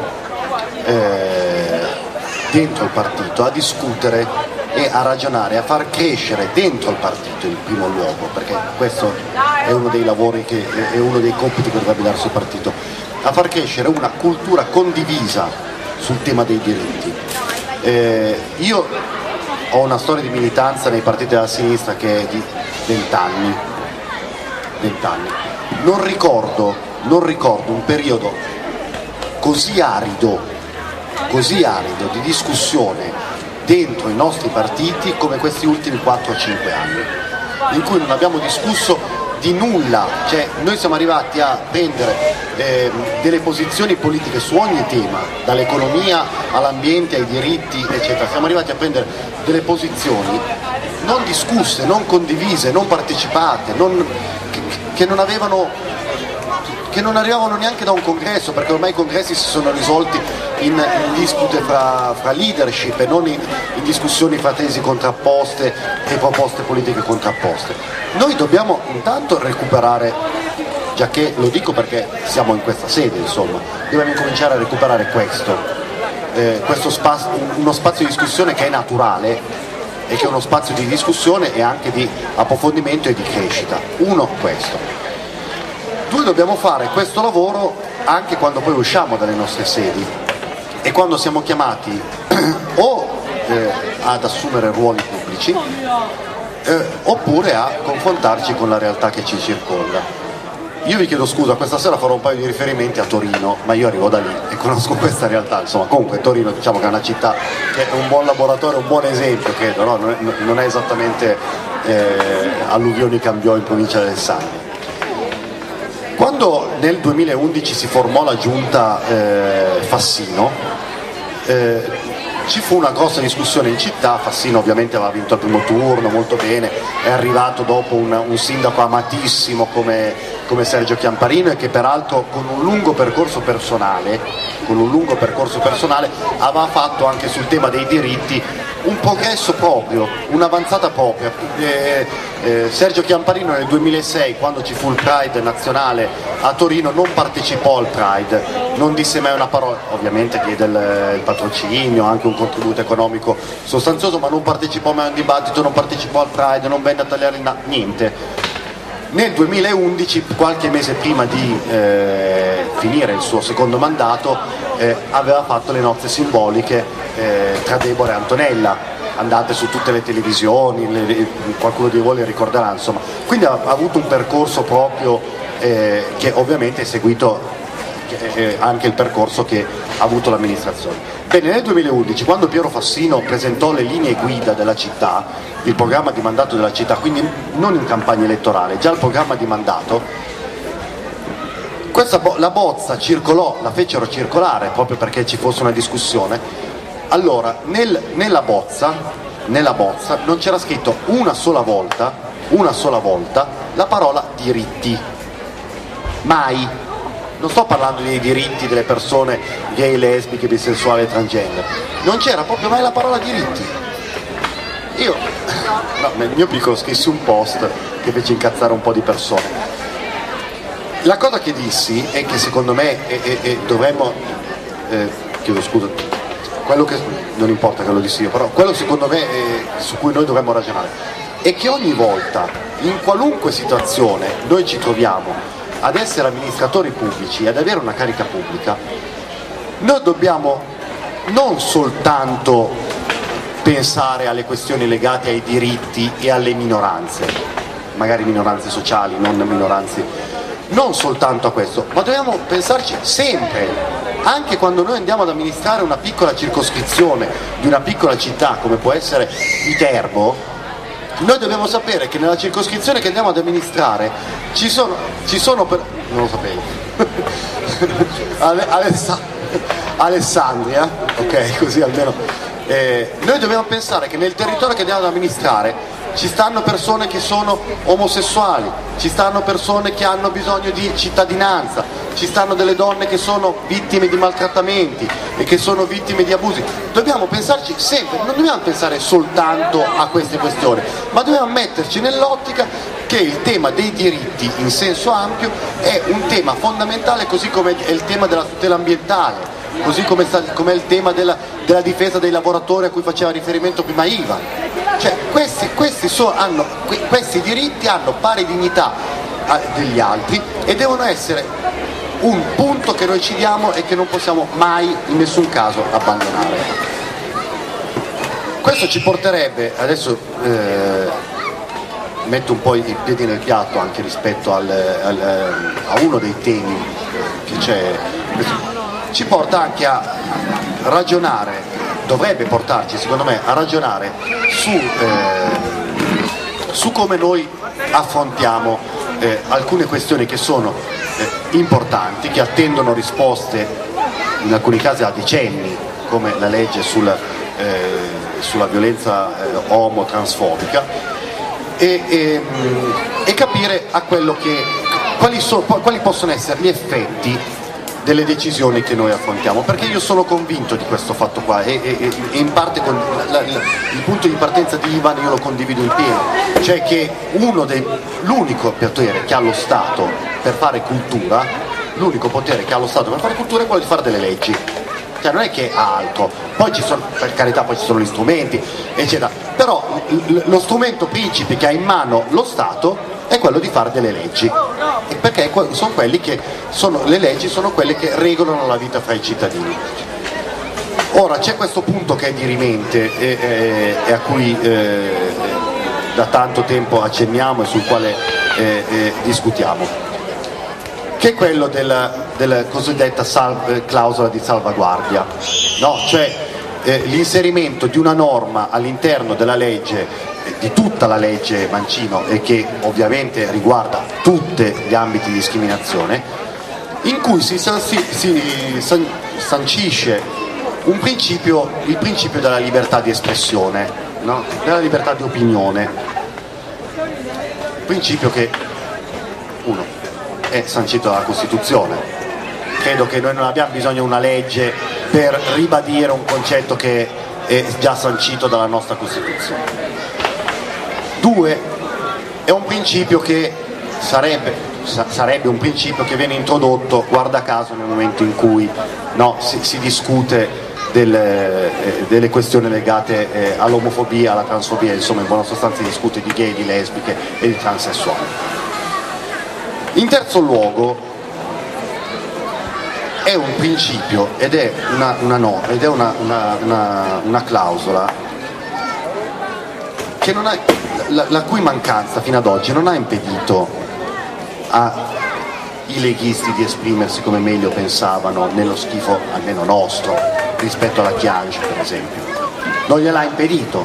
eh, dentro il partito a discutere e a ragionare, a far crescere dentro il partito in primo luogo, perché questo è uno dei lavori, che è uno dei compiti che dovrebbe darsi il partito, a far crescere una cultura condivisa sul tema dei diritti. Eh, io ho una storia di militanza nei partiti della sinistra che è di vent'anni, vent'anni. Non ricordo, non ricordo un periodo così arido, così arido di discussione dentro i nostri partiti come questi ultimi quattro cinque anni, in cui non abbiamo discusso di nulla, cioè noi siamo arrivati a prendere eh, delle posizioni politiche su ogni tema, dall'economia all'ambiente ai diritti eccetera, siamo arrivati a prendere delle posizioni non discusse, non condivise, non partecipate, non, che, che non avevano che non arrivavano neanche da un congresso, perché ormai i congressi si sono risolti in, in dispute fra, fra leadership e non in, in discussioni fra tesi contrapposte e proposte politiche contrapposte. Noi dobbiamo intanto recuperare, già che lo dico perché siamo in questa sede, insomma, dobbiamo incominciare a recuperare questo, eh, questo spazio, uno spazio di discussione che è naturale e che è uno spazio di discussione e anche di approfondimento e di crescita. Uno, questo. Due, dobbiamo fare questo lavoro anche quando poi usciamo dalle nostre sedi e quando siamo chiamati o eh, ad assumere ruoli pubblici eh, oppure a confrontarci con la realtà che ci circonda. Io vi chiedo scusa, questa sera farò un paio di riferimenti a Torino, ma io arrivo da lì e conosco questa realtà, insomma. Comunque Torino, diciamo che è una città che è un buon laboratorio, un buon esempio, credo, no? non, è, non è esattamente eh, alluvioni cambiò in provincia del Sangro. Quando nel duemilaundici si formò la giunta eh, Fassino, eh, ci fu una grossa discussione in città. Fassino ovviamente aveva vinto il primo turno molto bene, è arrivato dopo un, un sindaco amatissimo come, come Sergio Chiamparino, e che peraltro con un lungo percorso personale, con un lungo percorso personale aveva fatto anche sul tema dei diritti un progresso proprio, un'avanzata propria. Eh, eh, Sergio Chiamparino nel duemilasei, quando ci fu il Pride nazionale a Torino, non partecipò al Pride, non disse mai una parola, ovviamente diede il, il patrocinio, anche un contributo economico sostanzioso, ma non partecipò mai a un dibattito, non partecipò al Pride, non venne a tagliare il na- niente. Nel duemilaundici, qualche mese prima di eh, finire il suo secondo mandato, eh, aveva fatto le nozze simboliche eh, tra Deborah e Antonella, andate su tutte le televisioni, le, qualcuno di voi le ricorderà, insomma. Quindi ha, ha avuto un percorso proprio eh, che ovviamente è seguito eh, anche il percorso che ha avuto l'amministrazione. Bene, nel duemilaundici, quando Piero Fassino presentò le linee guida della città, il programma di mandato della città, quindi non in campagna elettorale, già il programma di mandato, questa bo- la bozza circolò, la fecero circolare proprio perché ci fosse una discussione. Allora, nel, nella bozza, nella bozza non c'era scritto una sola volta, una sola volta la parola diritti. Mai. Non sto parlando dei diritti delle persone gay, lesbiche, bisessuali e transgender. Non c'era proprio mai la parola diritti. Io, no, nel mio piccolo scrissi un post che fece incazzare un po' di persone. La cosa che dissi è che secondo me e, e, e dovremmo, eh, chiedo scusa, quello che non importa che lo dissi io, però quello secondo me è, su cui noi dovremmo ragionare è che ogni volta, in qualunque situazione, noi ci troviamo ad essere amministratori pubblici, ad avere una carica pubblica, noi dobbiamo non soltanto pensare alle questioni legate ai diritti e alle minoranze, magari minoranze sociali, non minoranze, non soltanto a questo, ma dobbiamo pensarci sempre, anche quando noi andiamo ad amministrare una piccola circoscrizione di una piccola città come può essere Viterbo. Noi dobbiamo sapere che nella circoscrizione che andiamo ad amministrare ci sono, ci sono per... non lo sapevo Ale, Alessa, Alessandria, ok, così almeno eh, noi dobbiamo pensare che nel territorio che andiamo ad amministrare ci stanno persone che sono omosessuali, ci stanno persone che hanno bisogno di cittadinanza, ci stanno delle donne che sono vittime di maltrattamenti e che sono vittime di abusi. Dobbiamo pensarci sempre, non dobbiamo pensare soltanto a queste questioni, ma dobbiamo metterci nell'ottica che il tema dei diritti in senso ampio è un tema fondamentale, così come è il tema della tutela ambientale, così come, come è il tema della, della difesa dei lavoratori a cui faceva riferimento prima Ivan. Cioè questi, questi, so, hanno, questi diritti hanno pari dignità degli altri e devono essere un punto che noi ci diamo e che non possiamo mai in nessun caso abbandonare. Questo ci porterebbe, adesso eh, metto un po' i piedi nel piatto anche rispetto al, al, a uno dei temi che c'è, ci porta anche a ragionare, dovrebbe portarci secondo me a ragionare su, eh, su come noi affrontiamo eh, alcune questioni che sono eh, importanti, che attendono risposte in alcuni casi a decenni, come la legge sul, eh, sulla violenza eh, omo-transfobica, e, e, e capire a quello che, quali, so, quali possono essere gli effetti delle decisioni che noi affrontiamo, perché io sono convinto di questo fatto qua e, e, e in parte con, la, la, il punto di partenza di Ivan io lo condivido in pieno, cioè che uno dei, l'unico potere che ha lo Stato per fare cultura, l'unico potere che ha lo Stato per fare cultura è quello di fare delle leggi, cioè non è che ha altro, poi ci sono, per carità poi ci sono gli strumenti eccetera, però l, lo strumento principe che ha in mano lo Stato è quello di fare delle leggi, perché sono quelli che sono, le leggi sono quelle che regolano la vita fra i cittadini. Ora c'è questo punto che è dirimente e, e, e a cui eh, da tanto tempo accenniamo e sul quale eh, eh, discutiamo, che è quello della, della cosiddetta sal- clausola di salvaguardia, no? Cioè eh, l'inserimento di una norma all'interno della legge, di tutta la legge Mancino, e che ovviamente riguarda tutti gli ambiti di discriminazione, in cui si, si, si sancisce un principio, il principio della libertà di espressione, no? Della libertà di opinione, principio che uno è sancito dalla Costituzione. Credo che noi non abbiamo bisogno di una legge per ribadire un concetto che è già sancito dalla nostra Costituzione. Due, è un principio che sarebbe, sarebbe un principio che viene introdotto, guarda caso, nel momento in cui no, si, si discute delle, eh, delle questioni legate eh, all'omofobia, alla transfobia, insomma in buona sostanza si discute di gay, di lesbiche e di transessuali. In terzo luogo è un principio ed è una, una, no, ed è una, una, una, una clausola che non ha, la, la cui mancanza fino ad oggi non ha impedito ai leghisti di esprimersi come meglio pensavano nello schifo almeno nostro rispetto alla Chiange, per esempio. Non gliel'ha impedito.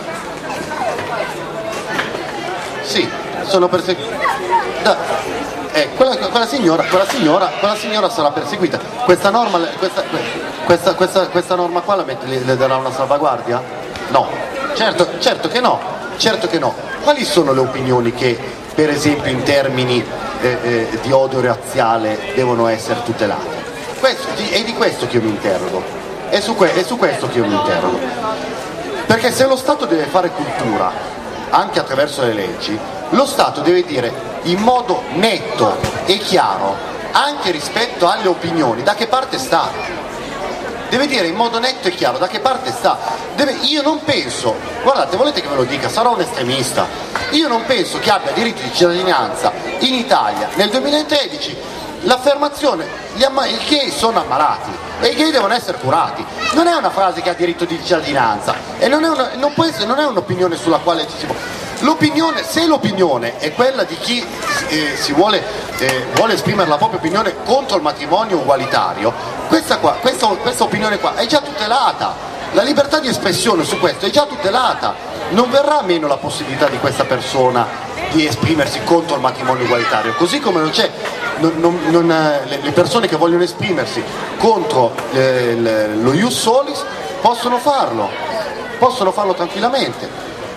Sì, sono perseguiti. Eh, quella, quella, signora, quella, signora, quella signora sarà perseguita. Questa norma, questa, questa, questa, questa norma qua la mette, le darà una salvaguardia? No, certo, certo che no, certo che no. Quali sono le opinioni che, per esempio, in termini eh, eh, di odio razziale devono essere tutelate? Questo, è di questo che io mi interrogo, è su, que, è su questo che io mi interrogo. Perché se lo Stato deve fare cultura, anche attraverso le leggi, lo Stato deve dire in modo netto e chiaro, anche rispetto alle opinioni, da che parte sta. Deve dire in modo netto e chiaro da che parte sta. Deve, io non penso, guardate, volete che ve lo dica, sarò un estremista, io non penso che abbia diritto di cittadinanza in Italia nel duemilatredici l'affermazione gli, amma- i gay sono ammalati e i gay devono essere curati. Non è una frase che ha diritto di cittadinanza e non è, una, non può essere, non è un'opinione sulla quale ci si può... L'opinione, se l'opinione è quella di chi eh, si vuole, eh, vuole esprimere la propria opinione contro il matrimonio ugualitario, questa, qua, questa, questa opinione qua è già tutelata, la libertà di espressione su questo è già tutelata, non verrà meno la possibilità di questa persona di esprimersi contro il matrimonio ugualitario, così come non c'è, non, non, non, le, le persone che vogliono esprimersi contro eh, lo ius solis possono farlo, possono farlo tranquillamente.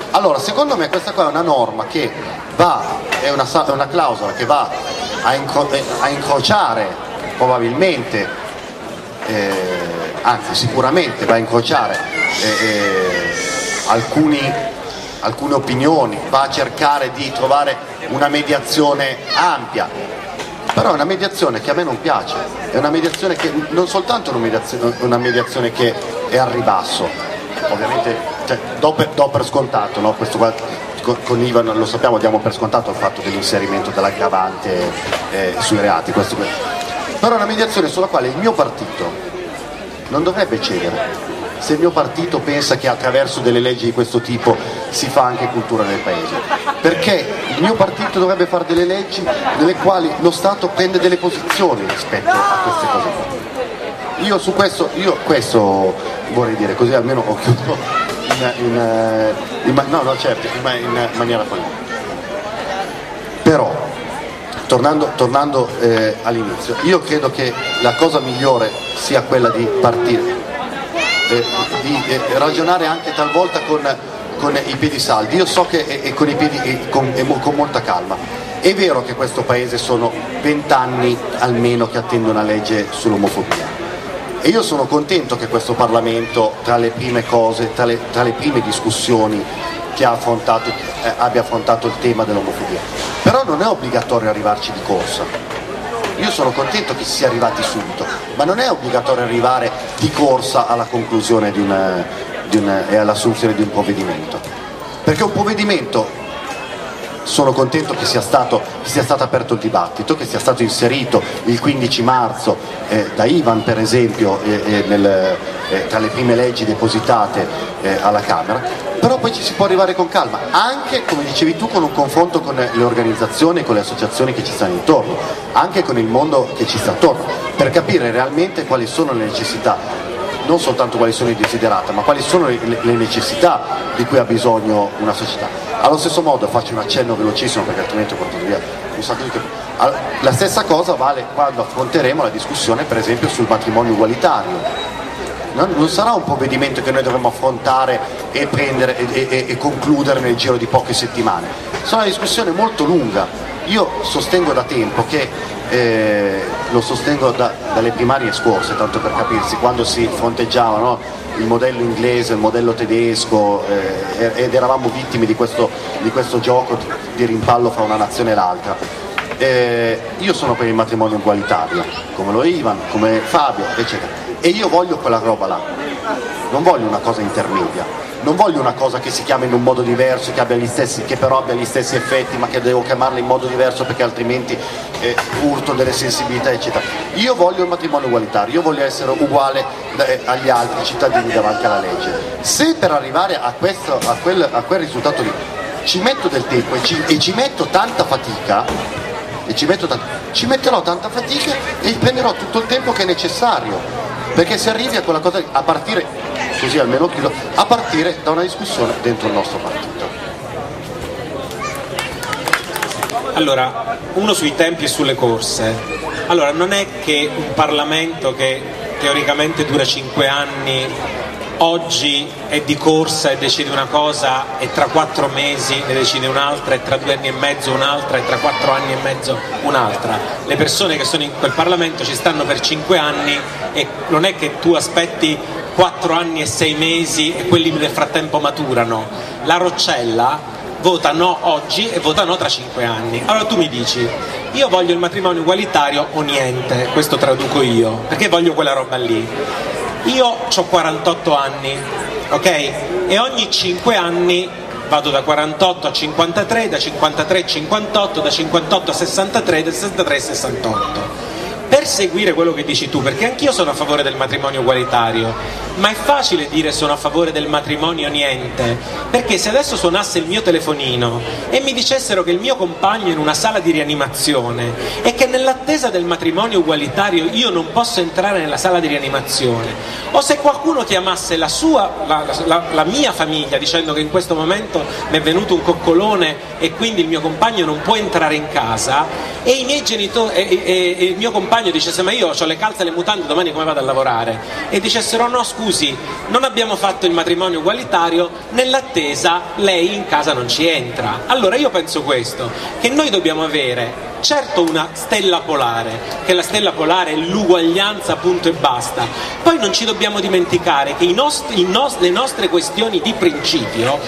Allora, secondo me questa qua è una norma che va, è una, è una clausola che va a, incro, a incrociare probabilmente, eh, anzi sicuramente va a incrociare eh, eh, alcuni, alcune opinioni, va a cercare di trovare una mediazione ampia, però è una mediazione che a me non piace, è una mediazione che non soltanto una mediazione, una mediazione che è al ribasso, ovviamente. Cioè, do, per, do per scontato, no? Questo qua, con, con Ivan lo sappiamo, diamo per scontato il fatto dell'inserimento dell'aggravante eh, sui reati, questo, però è una mediazione sulla quale il mio partito non dovrebbe cedere. Se il mio partito pensa che attraverso delle leggi di questo tipo si fa anche cultura nel paese, perché il mio partito dovrebbe fare delle leggi nelle quali lo Stato prende delle posizioni rispetto a queste cose. Io su questo, io questo vorrei dire, così almeno ho chiuso in, in, in, no, no, certo, in, in maniera politica. Però, tornando, tornando eh, all'inizio, io credo che la cosa migliore sia quella di partire, eh, di eh, ragionare anche talvolta con, con i piedi saldi. Io so che e, e con i piedi e con, e con molta calma. È vero che questo paese sono vent'anni almeno che attende una legge sull'omofobia. E io sono contento che questo Parlamento, tra le prime cose, tra le, tra le prime discussioni che ha affrontato, eh, abbia affrontato il tema dell'omofobia. Però non è obbligatorio arrivarci di corsa. Io sono contento che si sia arrivati subito, ma non è obbligatorio arrivare di corsa alla conclusione di una, di una, e all'assunzione di un provvedimento. Perché un provvedimento, sono contento che sia stato, che sia stato aperto il dibattito, che sia stato inserito il quindici marzo eh, da Ivan per esempio eh, eh, nel, eh, tra le prime leggi depositate eh, alla Camera, però poi ci si può arrivare con calma, anche come dicevi tu con un confronto con le organizzazioni e con le associazioni che ci stanno intorno, anche con il mondo che ci sta attorno, per capire realmente quali sono le necessità, non soltanto quali sono i desiderata, ma quali sono le, le necessità di cui ha bisogno una società. Allo stesso modo, faccio un accenno velocissimo perché altrimenti ho portato via un sacco di tempo. La stessa cosa vale quando affronteremo la discussione per esempio sul matrimonio ugualitario. Non sarà un provvedimento che noi dovremo affrontare e prendere e, e, e concludere nel giro di poche settimane. Sarà una discussione molto lunga. Io sostengo da tempo che eh, lo sostengo da, dalle primarie scorse, tanto per capirsi, quando si fronteggiava, no, il modello inglese, il modello tedesco eh, ed eravamo vittime di questo, di questo gioco di rimpallo fra una nazione e l'altra. Eh, io sono per il matrimonio ugualitario, come lo Ivan, come Fabio, eccetera, e io voglio quella roba là, non voglio una cosa intermedia. Non voglio una cosa che si chiama in un modo diverso, che, abbia gli stessi, che però abbia gli stessi effetti, ma che devo chiamarla in modo diverso perché altrimenti eh, urto delle sensibilità, eccetera. Io voglio il matrimonio ugualitario, io voglio essere uguale eh, agli altri cittadini davanti alla legge. Se per arrivare a, questo, a, quel, a quel risultato lì ci metto del tempo e ci, e ci metto tanta fatica, e ci, metto t- ci metterò tanta fatica e prenderò tutto il tempo che è necessario, perché se arrivi a quella cosa lì, a partire, così almeno chiudo, a partire da una discussione dentro il nostro partito. Allora, uno sui tempi e sulle corse. Allora, non è che un Parlamento che teoricamente dura cinque anni oggi è di corsa e decide una cosa e tra quattro mesi ne decide un'altra e tra due anni e mezzo un'altra e tra quattro anni e mezzo un'altra. Le persone che sono in quel Parlamento ci stanno per cinque anni e non è che tu aspetti quattro anni e sei mesi e quelli nel frattempo maturano. La Roccella vota no oggi e vota no tra cinque anni. Allora tu mi dici, io voglio il matrimonio ugualitario o niente, questo traduco io, perché voglio quella roba lì. Io ho quarantotto anni, ok? E ogni cinque anni vado da quarantotto a cinquantatré, da cinquantatré a cinquantotto, da cinquantotto a sessantatré, da sessantatré a sessantotto. Per seguire quello che dici tu, perché anch'io sono a favore del matrimonio ugualitario, ma è facile dire sono a favore del matrimonio niente, perché se adesso suonasse il mio telefonino e mi dicessero che il mio compagno è in una sala di rianimazione e che nell'attesa del matrimonio ugualitario io non posso entrare nella sala di rianimazione, o se qualcuno chiamasse la sua, la, la, la mia famiglia dicendo che in questo momento mi è venuto un coccolone e quindi il mio compagno non può entrare in casa, e i miei genitori e, e, e il mio compagno dicesse ma io ho le calze e le mutande, domani come vado a lavorare? E dicessero no scusi, non abbiamo fatto il matrimonio ugualitario, nell'attesa lei in casa non ci entra. Allora io penso questo, che noi dobbiamo avere certo una stella polare, che la stella polare è l'uguaglianza punto e basta, poi non ci dobbiamo dimenticare che i nostri, i nos- le nostre questioni di principio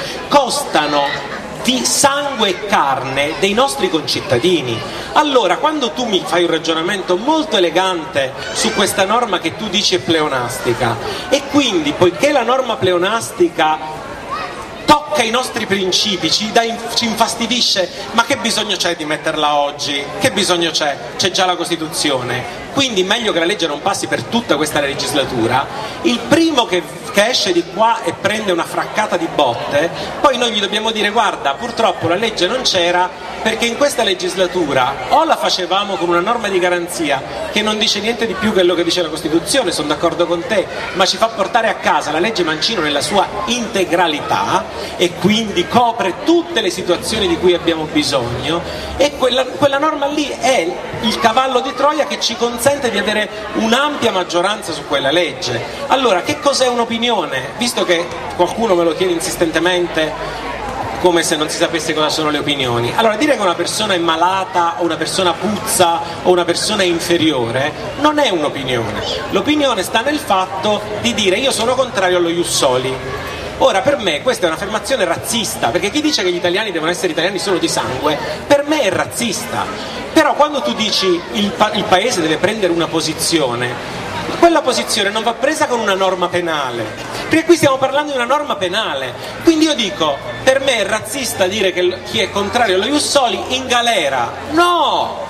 costano di sangue e carne dei nostri concittadini. Allora quando tu mi fai un ragionamento molto elegante su questa norma che tu dici è pleonastica, e quindi poiché la norma pleonastica tocca i nostri principi, ci, dà, ci infastidisce, ma che bisogno c'è di metterla oggi? Che bisogno c'è? C'è già la Costituzione, quindi meglio che la legge non passi per tutta questa legislatura. Il primo che, che esce di qua e prende una fraccata di botte, poi noi gli dobbiamo dire guarda, purtroppo la legge non c'era perché in questa legislatura o la facevamo con una norma di garanzia che non dice niente di più che quello che dice la Costituzione, sono d'accordo con te, ma ci fa portare a casa la legge Mancino nella sua integralità e quindi copre tutte le situazioni di cui abbiamo bisogno, e quella, quella norma lì è il cavallo di Troia che ci consente di avere un'ampia maggioranza su quella legge. Allora che cos'è un'opinione? Visto che qualcuno me lo chiede insistentemente come se non si sapesse cosa sono le opinioni. Allora dire che una persona è malata o una persona puzza o una persona è inferiore non è un'opinione. L'opinione sta nel fatto di dire io sono contrario allo ius soli. Ora per me questa è un'affermazione razzista, perché chi dice che gli italiani devono essere italiani solo di sangue per me è razzista. Però quando tu dici il, pa- il paese deve prendere una posizione, quella posizione non va presa con una norma penale, perché qui stiamo parlando di una norma penale. Quindi io dico, per me è razzista dire che chi è contrario allo ius soli in galera. No!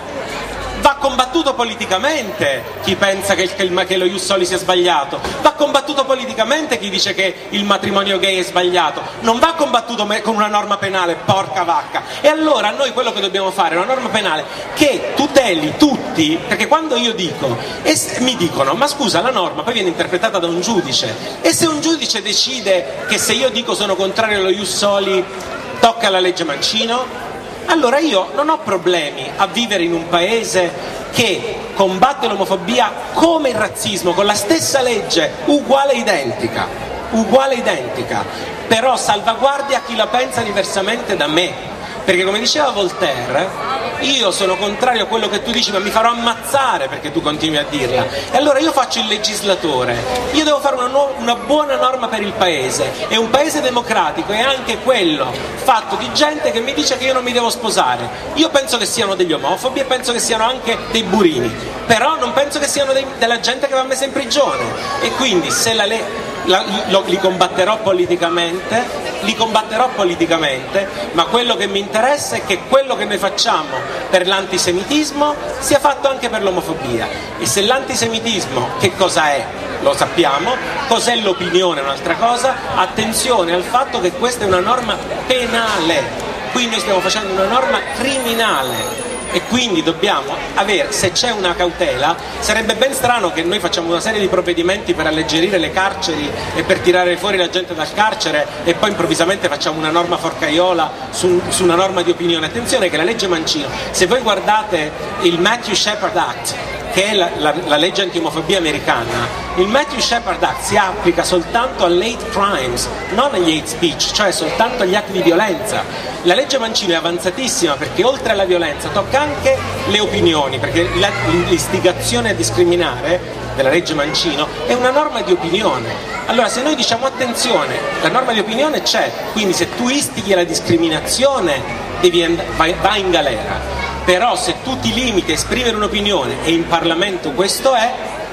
Va combattuto politicamente chi pensa che, il, che, il, che lo ius soli sia sbagliato, va combattuto politicamente chi dice che il matrimonio gay è sbagliato, non va combattuto me, con una norma penale, porca vacca. E allora noi quello che dobbiamo fare è una norma penale che tuteli tutti, perché quando io dico e se, mi dicono ma scusa la norma poi viene interpretata da un giudice, e se un giudice decide che se io dico sono contrario allo ius soli tocca alla legge Mancino, allora io non ho problemi a vivere in un paese che combatte l'omofobia come il razzismo, con la stessa legge, uguale identica, uguale identica, però salvaguardia chi la pensa diversamente da me. Perché come diceva Voltaire, io sono contrario a quello che tu dici ma mi farò ammazzare perché tu continui a dirla, e allora io faccio il legislatore, io devo fare una, nu- una buona norma per il paese, e un paese democratico è anche quello fatto di gente che mi dice che io non mi devo sposare. Io penso che siano degli omofobi e penso che siano anche dei burini, però non penso che siano dei, della gente che va messa in prigione, e quindi se la legge La, lo, li combatterò politicamente, li combatterò politicamente, ma quello che mi interessa è che quello che noi facciamo per l'antisemitismo sia fatto anche per l'omofobia. E se l'antisemitismo che cosa è? Lo sappiamo. Cos'è l'opinione? Un'altra cosa. Attenzione al fatto che questa è una norma penale, qui noi stiamo facendo una norma criminale. E quindi dobbiamo avere, se c'è una cautela, sarebbe ben strano che noi facciamo una serie di provvedimenti per alleggerire le carceri e per tirare fuori la gente dal carcere e poi improvvisamente facciamo una norma forcaiola su, su una norma di opinione. Attenzione che la legge Mancino, se voi guardate il Matthew Shepard Act, che è la, la, la legge anti-omofobia americana, il Matthew Shepard Act si applica soltanto alle hate crimes, non agli hate speech, cioè soltanto agli atti di violenza. La legge Mancino è avanzatissima perché oltre alla violenza tocca anche le opinioni, perché la, l'istigazione a discriminare della legge Mancino è una norma di opinione. Allora se noi diciamo attenzione, la norma di opinione c'è, quindi se tu istighi alla discriminazione devi and- vai, vai in galera. Però se tu ti limiti a esprimere un'opinione, e in Parlamento questo è,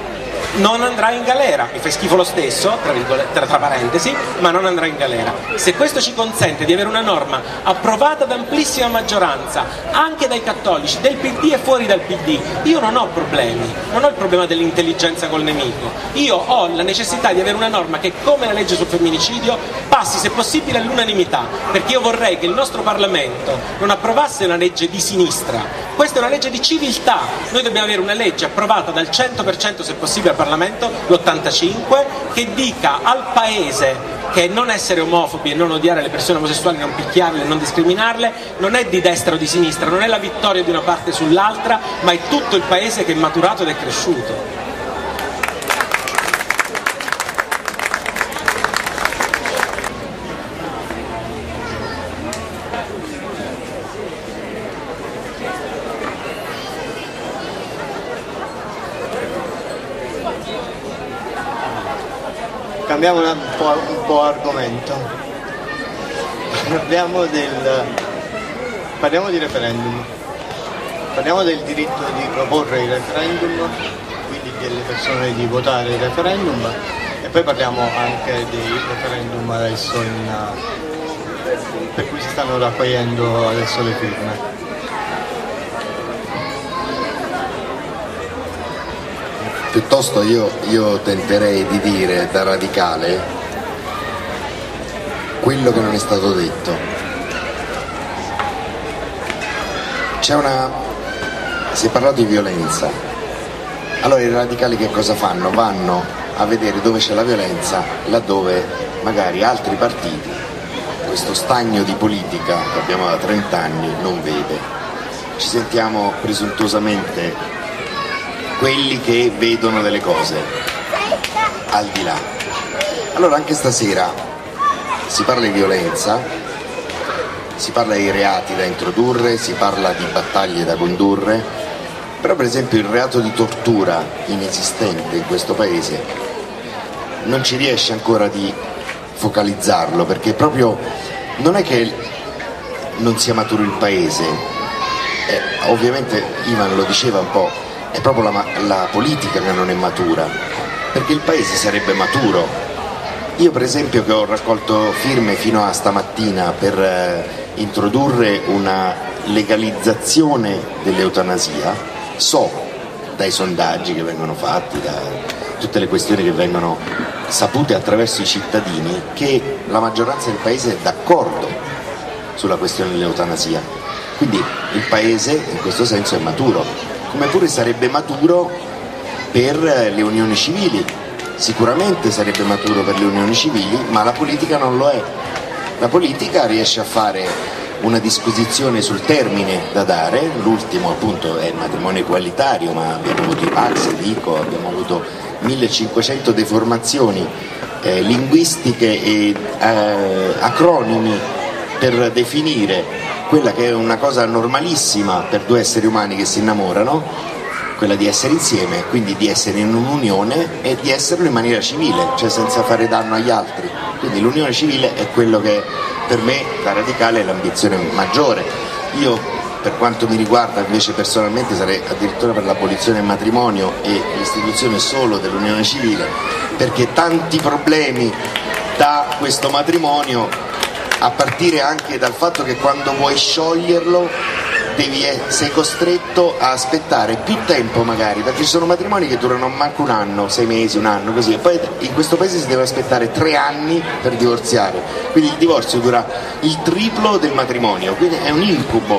non andrà in galera, mi fai schifo lo stesso, tra, tra, tra parentesi, ma non andrà in galera. Se questo ci consente di avere una norma approvata da amplissima maggioranza, anche dai cattolici, del P D e fuori dal P D, io non ho problemi, non ho il problema dell'intelligenza col nemico, io ho la necessità di avere una norma che, come la legge sul femminicidio, passi se possibile all'unanimità, perché io vorrei che il nostro Parlamento non approvasse una legge di sinistra, questa è una legge di civiltà, noi dobbiamo avere una legge approvata dal cento per cento se possibile al Parlamento, l'ottantacinque, che dica al Paese che è non essere omofobi e non odiare le persone omosessuali, non picchiarle, non discriminarle, non è di destra o di sinistra, non è la vittoria di una parte sull'altra, ma è tutto il paese che è maturato ed è cresciuto. Cambiamo un po', un po' argomento. Parliamo del parliamo di referendum. Parliamo del diritto di proporre il referendum, quindi delle persone di votare il referendum, e poi parliamo anche dei referendum adesso in, per cui si stanno raccogliendo adesso le firme. Piuttosto io, io tenterei di dire da radicale quello che non è stato detto. C'è una... si è parlato di violenza. Allora i radicali che cosa fanno? Vanno a vedere dove c'è la violenza, laddove magari altri partiti, questo stagno di politica che abbiamo da trent'anni, non vede. Ci sentiamo presuntuosamente quelli che vedono delle cose al di là. Allora anche stasera si parla di violenza, si parla di reati da introdurre, si parla di battaglie da condurre, però per esempio il reato di tortura inesistente in questo paese non ci riesce ancora di focalizzarlo, perché proprio non è che non sia maturo il paese, eh, ovviamente Ivan lo diceva un po', è proprio la, la politica che non è matura, perché il paese sarebbe maturo. Io per esempio, che ho raccolto firme fino a stamattina per eh, introdurre una legalizzazione dell'eutanasia, so dai sondaggi che vengono fatti, da tutte le questioni che vengono sapute attraverso i cittadini, che la maggioranza del paese è d'accordo sulla questione dell'eutanasia. Quindi il paese in questo senso è maturo. Come pure sarebbe maturo per le unioni civili, sicuramente sarebbe maturo per le unioni civili, ma la politica non lo è. La politica riesce a fare una disquisizione sul termine da dare, l'ultimo appunto è il matrimonio egualitario, ma abbiamo avuto i Pax, dico, abbiamo avuto millecinquecento deformazioni eh, linguistiche e eh, acronimi per definire quella che è una cosa normalissima per due esseri umani che si innamorano, quella di essere insieme, quindi di essere in un'unione e di esserlo in maniera civile, cioè senza fare danno agli altri. Quindi l'unione civile è quello che per me da radicale è l'ambizione maggiore. Io per quanto mi riguarda invece personalmente sarei addirittura per l'abolizione del matrimonio e l'istituzione solo dell'unione civile, perché tanti problemi da questo matrimonio, a partire anche dal fatto che quando vuoi scioglierlo devi, sei costretto a aspettare più tempo magari, perché ci sono matrimoni che durano manco un anno, sei mesi, un anno, così, e poi in questo paese si deve aspettare tre anni per divorziare, quindi il divorzio dura il triplo del matrimonio, quindi è un incubo.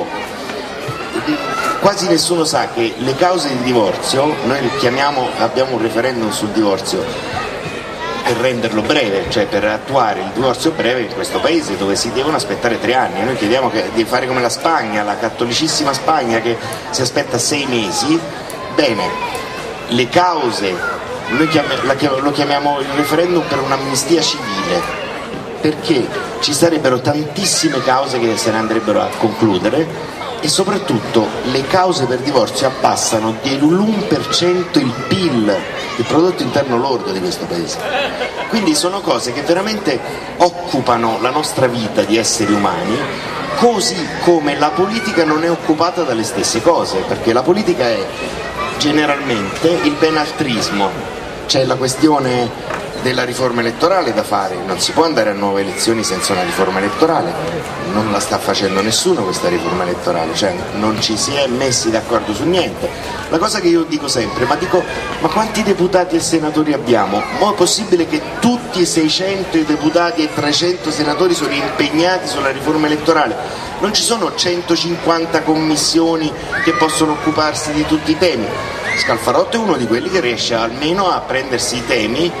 Quasi nessuno sa che le cause di divorzio, noi chiamiamo, abbiamo un referendum sul divorzio per renderlo breve, cioè per attuare il divorzio breve in questo paese dove si devono aspettare tre anni. Noi chiediamo che, di fare come la Spagna, la cattolicissima Spagna, che si aspetta sei mesi. Bene, le cause, noi chiam- la chiam- lo chiamiamo il referendum per un'amnistia civile, perché ci sarebbero tantissime cause che se ne andrebbero a concludere, e soprattutto le cause per divorzio abbassano dell'uno per cento il P I L, il prodotto interno lordo di questo paese. Quindi sono cose che veramente occupano la nostra vita di esseri umani, così come la politica non è occupata dalle stesse cose, perché la politica è generalmente il benaltrismo. C'è la questione della riforma elettorale da fare, non si può andare a nuove elezioni senza una riforma elettorale, non la sta facendo nessuno questa riforma elettorale, cioè non ci si è messi d'accordo su niente. La cosa che io dico sempre, ma dico, ma quanti deputati e senatori abbiamo? Ma è possibile che tutti i seicento deputati e trecento senatori sono impegnati sulla riforma elettorale? Non ci sono centocinquanta commissioni che possono occuparsi di tutti i temi. Scalfarotto è uno di quelli che riesce almeno a prendersi i temi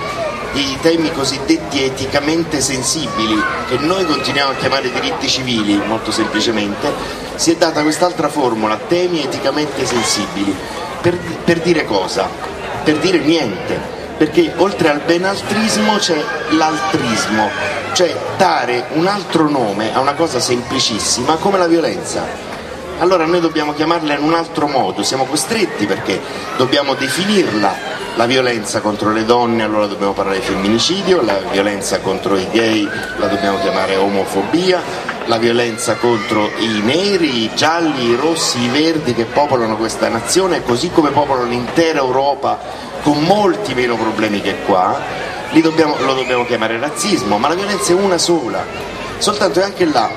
i temi cosiddetti eticamente sensibili, che noi continuiamo a chiamare diritti civili molto semplicemente, si è data quest'altra formula, temi eticamente sensibili, per, per dire cosa? Per dire niente, perché oltre al benaltrismo c'è l'altrismo, cioè dare un altro nome a una cosa semplicissima come la violenza. Allora noi dobbiamo chiamarla in un altro modo, siamo costretti perché dobbiamo definirla. La violenza contro le donne, allora dobbiamo parlare di femminicidio, la violenza contro i gay la dobbiamo chiamare omofobia, la violenza contro i neri, i gialli, i rossi, i verdi che popolano questa nazione, così come popolano l'intera Europa con molti meno problemi che qua, li dobbiamo, lo dobbiamo chiamare razzismo, ma la violenza è una sola, soltanto che anche là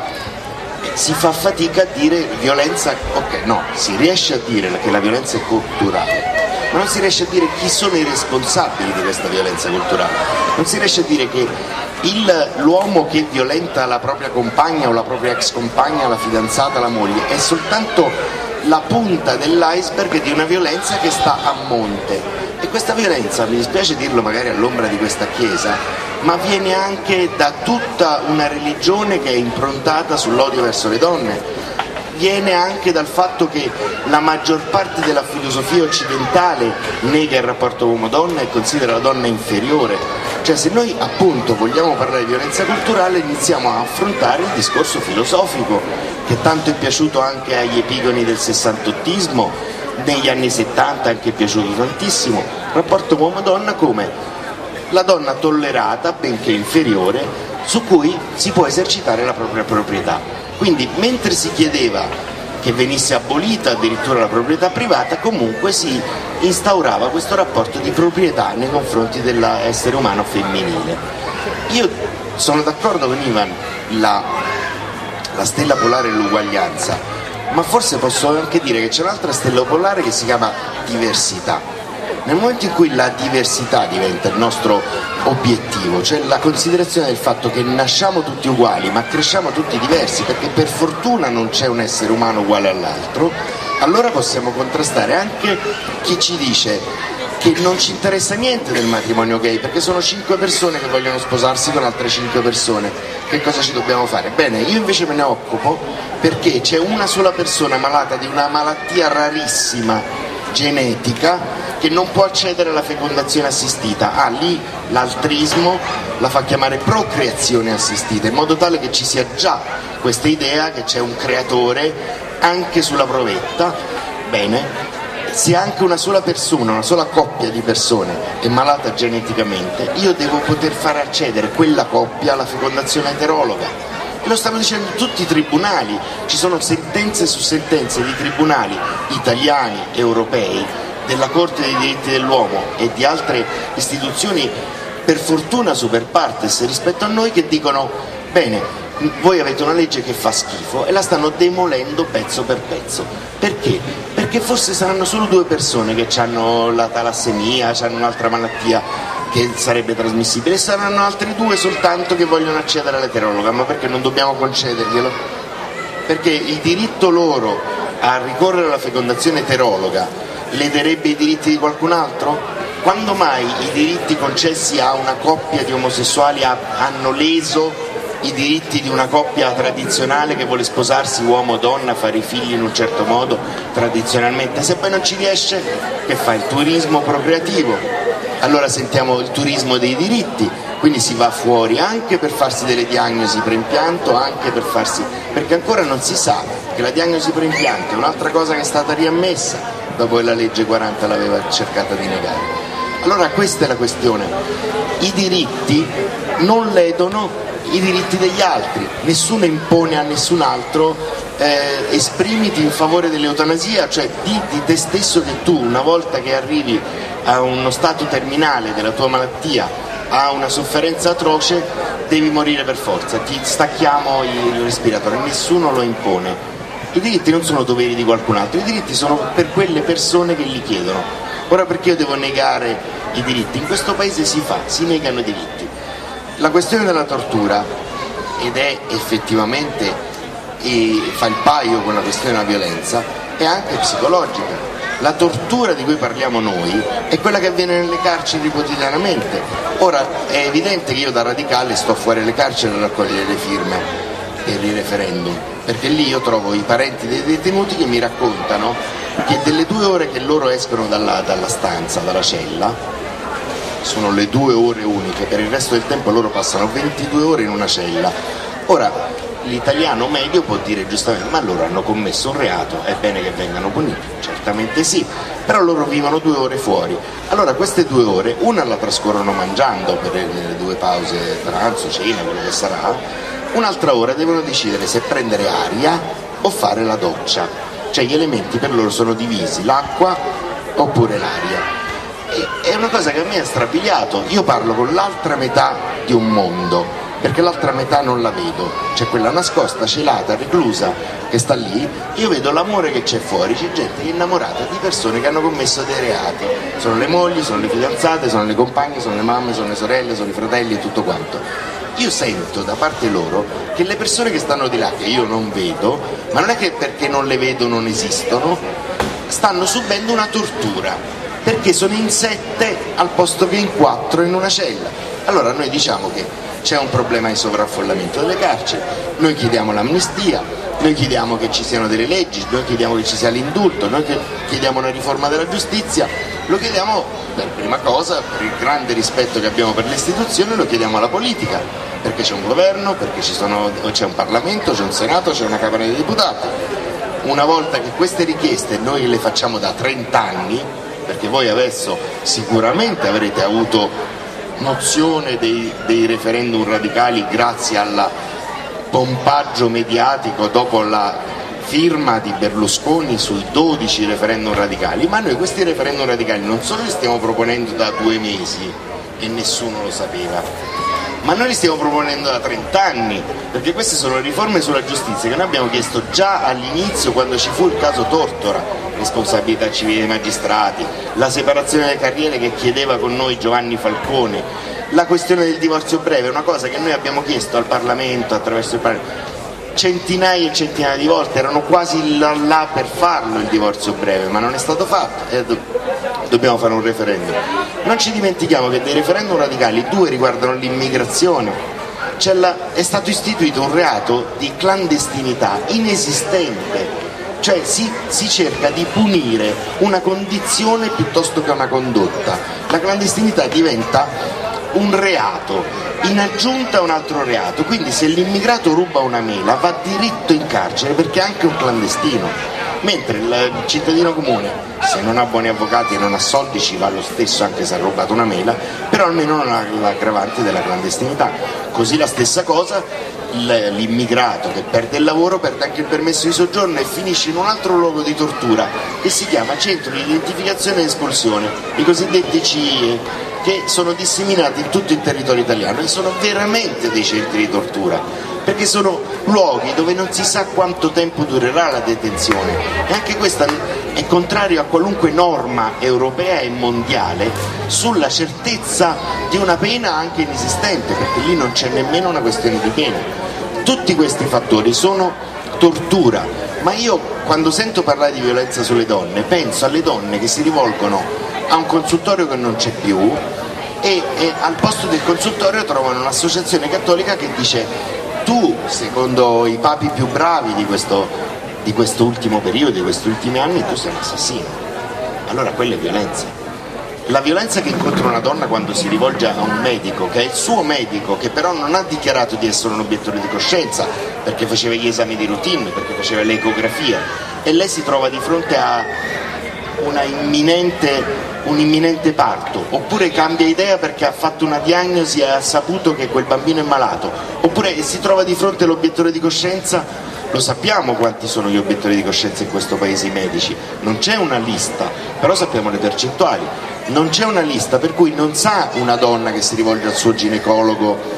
si fa fatica a dire violenza, ok, no, si riesce a dire che la violenza è culturale, ma non si riesce a dire chi sono i responsabili di questa violenza culturale, non si riesce a dire che il, l'uomo che violenta la propria compagna o la propria ex compagna, la fidanzata, la moglie, è soltanto la punta dell'iceberg di una violenza che sta a monte. E questa violenza, mi dispiace dirlo magari all'ombra di questa chiesa, ma viene anche da tutta una religione che è improntata sull'odio verso le donne, viene anche dal fatto che la maggior parte della filosofia occidentale nega il rapporto uomo-donna e considera la donna inferiore. Cioè, se noi appunto vogliamo parlare di violenza culturale, iniziamo a affrontare il discorso filosofico che tanto è piaciuto anche agli epigoni del sessantottismo, negli anni settanta anche è piaciuto tantissimo, rapporto uomo-donna come la donna tollerata, benché inferiore, su cui si può esercitare la propria proprietà. Quindi mentre si chiedeva che venisse abolita addirittura la proprietà privata, comunque si instaurava questo rapporto di proprietà nei confronti dell'essere umano femminile. Io sono d'accordo con Ivan, la, la stella polare è l'uguaglianza, ma forse posso anche dire che c'è un'altra stella polare che si chiama diversità. Nel momento in cui la diversità diventa il nostro obiettivo, cioè la considerazione del fatto che nasciamo tutti uguali ma cresciamo tutti diversi, perché per fortuna non c'è un essere umano uguale all'altro, allora possiamo contrastare anche chi ci dice che non ci interessa niente del matrimonio gay, perché sono cinque persone che vogliono sposarsi con altre cinque persone, che cosa ci dobbiamo fare? Bene, io invece me ne occupo perché c'è una sola persona malata di una malattia rarissima genetica che non può accedere alla fecondazione assistita. Ah, lì l'altrismo la fa chiamare procreazione assistita, in modo tale che ci sia già questa idea che c'è un creatore anche sulla provetta. Bene, se anche una sola persona, una sola coppia di persone è malata geneticamente, io devo poter far accedere quella coppia alla fecondazione eterologa. Lo stanno dicendo tutti i tribunali, ci sono sentenze su sentenze di tribunali italiani, europei, della Corte dei diritti dell'uomo e di altre istituzioni, per fortuna super partes rispetto a noi, che dicono bene, voi avete una legge che fa schifo e la stanno demolendo pezzo per pezzo. Perché? Perché forse saranno solo due persone che hanno la talassemia, hanno un'altra malattia che sarebbe trasmissibile, e saranno altri due soltanto che vogliono accedere all'eterologa. Ma perché non dobbiamo concederglielo? Perché il diritto loro a ricorrere alla fecondazione eterologa lederebbe i diritti di qualcun altro? Quando mai i diritti concessi a una coppia di omosessuali ha, hanno leso i diritti di una coppia tradizionale che vuole sposarsi uomo o donna, fare i figli in un certo modo tradizionalmente? Se poi non ci riesce, che fa? Il turismo procreativo. Allora sentiamo il turismo dei diritti, quindi si va fuori anche per farsi delle diagnosi preimpianto, anche per farsi, perché ancora non si sa che la diagnosi preimpianto è un'altra cosa che è stata riammessa dopo che la legge quaranta l'aveva cercata di negare. Allora questa è la questione, i diritti non ledono i diritti degli altri, nessuno impone a nessun altro eh, esprimiti in favore dell'eutanasia, cioè di, di te stesso che tu una volta che arrivi a uno stato terminale della tua malattia, a una sofferenza atroce, devi morire per forza, ti stacchiamo il respiratore, nessuno lo impone. I diritti non sono doveri di qualcun altro, i diritti sono per quelle persone che li chiedono. Ora perché io devo negare i diritti? In questo paese si fa, si negano i diritti. La questione della tortura, ed è effettivamente, e fa il paio con la questione della violenza, è anche psicologica. La tortura di cui parliamo noi è quella che avviene nelle carceri quotidianamente. Ora è evidente che io da radicale sto fuori le carceri a raccogliere le firme per il referendum, perché lì io trovo i parenti dei detenuti che mi raccontano che delle due ore che loro escono dalla, dalla stanza, dalla cella, sono le due ore uniche, per il resto del tempo loro passano ventidue ore in una cella. Ora, l'italiano medio può dire giustamente, ma loro hanno commesso un reato, è bene che vengano puniti, certamente sì, però loro vivono due ore fuori. Allora queste due ore, una la trascorrono mangiando per le due pause pranzo, cena, quello che sarà, un'altra ora devono decidere se prendere aria o fare la doccia, cioè gli elementi per loro sono divisi, l'acqua oppure l'aria. E, è una cosa che a me ha strabiliato, io parlo con l'altra metà di un mondo, perché l'altra metà non la vedo, c'è quella nascosta, celata, reclusa che sta lì, io vedo l'amore che c'è fuori, c'è gente innamorata di persone che hanno commesso dei reati, sono le mogli, sono le fidanzate, sono le compagne, sono le mamme, sono le sorelle, sono i fratelli e tutto quanto. Io sento da parte loro che le persone che stanno di là, che io non vedo, ma non è che perché non le vedo non esistono, stanno subendo una tortura, perché sono in sette al posto che in quattro in una cella. Allora noi diciamo che c'è un problema di sovraffollamento delle carceri, noi chiediamo l'amnistia, noi chiediamo che ci siano delle leggi, noi chiediamo che ci sia l'indulto, noi chiediamo una riforma della giustizia, lo chiediamo per prima cosa, per il grande rispetto che abbiamo per le istituzioni, lo chiediamo alla politica, perché c'è un governo, perché ci sono, c'è un Parlamento, c'è un Senato, c'è una Camera dei Deputati. Una volta che queste richieste noi le facciamo da trenta anni, perché voi adesso sicuramente avrete avuto nozione dei, dei referendum radicali grazie al pompaggio mediatico dopo la firma di Berlusconi sui dodici referendum radicali, ma noi questi referendum radicali non solo li stiamo proponendo da due mesi e nessuno lo sapeva, ma noi li stiamo proponendo da trenta anni, perché queste sono riforme sulla giustizia che noi abbiamo chiesto già all'inizio, quando ci fu il caso Tortora, responsabilità civile dei magistrati, la separazione delle carriere che chiedeva con noi Giovanni Falcone, la questione del divorzio breve, una cosa che noi abbiamo chiesto al Parlamento attraverso il Parlamento centinaia e centinaia di volte, erano quasi là, là per farlo il divorzio breve, ma non è stato fatto e do- dobbiamo fare un referendum. Non ci dimentichiamo che dei referendum radicali due riguardano l'immigrazione, cioè la, è stato istituito un reato di clandestinità inesistente, cioè si, si cerca di punire una condizione piuttosto che una condotta. La clandestinità diventa un reato, in aggiunta a un altro reato, quindi se l'immigrato ruba una mela va diritto in carcere perché è anche un clandestino, mentre il cittadino comune, se non ha buoni avvocati e non ha soldi, ci va lo stesso anche se ha rubato una mela, però almeno non ha l'aggravante della clandestinità. Così la stessa cosa, l'immigrato che perde il lavoro perde anche il permesso di soggiorno e finisce in un altro luogo di tortura che si chiama centro di identificazione ed espulsione, i cosiddetti C I E, che sono disseminati in tutto il territorio italiano e sono veramente dei centri di tortura, perché sono luoghi dove non si sa quanto tempo durerà la detenzione, e anche questa è contrario a qualunque norma europea e mondiale sulla certezza di una pena anche inesistente, perché lì non c'è nemmeno una questione di pena. Tutti questi fattori sono tortura, ma io quando sento parlare di violenza sulle donne penso alle donne che si rivolgono a un consultorio che non c'è più e, e al posto del consultorio trovano un'associazione cattolica che dice: tu, secondo i papi più bravi di questo, di questo ultimo periodo, di questi ultimi anni, tu sei un assassino. Allora quella è violenza. La violenza che incontra una donna quando si rivolge a un medico, che è il suo medico, che però non ha dichiarato di essere un obiettore di coscienza, perché faceva gli esami di routine, perché faceva le ecografie, e lei si trova di fronte a una imminente, un imminente parto, oppure cambia idea perché ha fatto una diagnosi e ha saputo che quel bambino è malato, oppure si trova di fronte all'obiettore di coscienza. Lo sappiamo quanti sono gli obiettori di coscienza in questo paese, i medici, non c'è una lista, però sappiamo le percentuali, non c'è una lista, per cui non sa una donna che si rivolge al suo ginecologo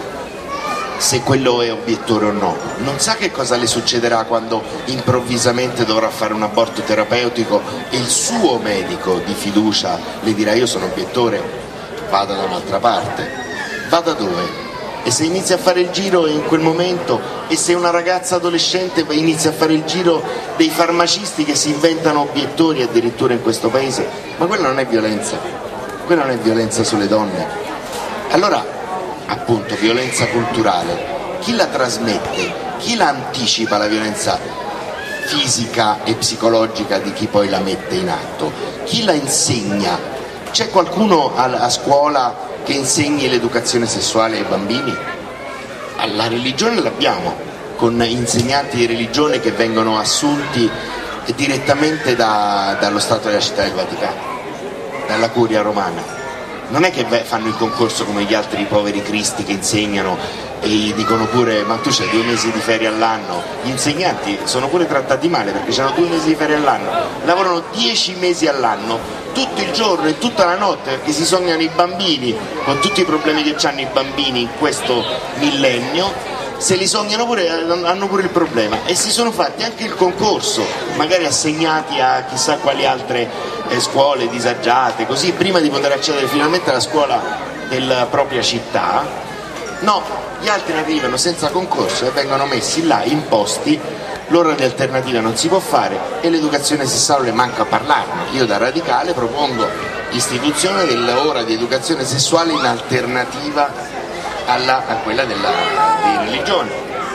se quello è obiettore o no, non sa che cosa le succederà quando improvvisamente dovrà fare un aborto terapeutico e il suo medico di fiducia le dirà: io sono obiettore, vada da un'altra parte. Vada dove? e se inizia a fare il giro in quel momento, e se una ragazza adolescente inizia a fare il giro dei farmacisti che si inventano obiettori addirittura in questo paese, ma quella non è violenza, quella non è violenza sulle donne. Allora, appunto, violenza culturale, chi la trasmette, chi la anticipa la violenza fisica e psicologica di chi poi la mette in atto, chi la insegna? C'è qualcuno a, a scuola che insegni l'educazione sessuale ai bambini? La religione l'abbiamo, con insegnanti di religione che vengono assunti direttamente da, dallo Stato della Città del Vaticano, dalla Curia Romana. Non è che fanno il concorso come gli altri poveri cristi che insegnano e gli dicono pure ma tu c'hai due mesi di ferie all'anno. Gli insegnanti sono pure trattati male perché hanno due mesi di ferie all'anno, lavorano dieci mesi all'anno, tutto il giorno e tutta la notte, perché si sognano i bambini con tutti i problemi che hanno i bambini in questo millennio. Se li sognano pure, hanno pure il problema, e si sono fatti anche il concorso, magari assegnati a chissà quali altre eh, scuole disagiate, così prima di poter accedere finalmente alla scuola della propria città. No, gli altri arrivano senza concorso e vengono messi là imposti, l'ora di alternativa non si può fare e l'educazione sessuale manca a parlarne. Io da radicale propongo l'istituzione dell'ora di educazione sessuale in alternativa alla, a quella della, di religione.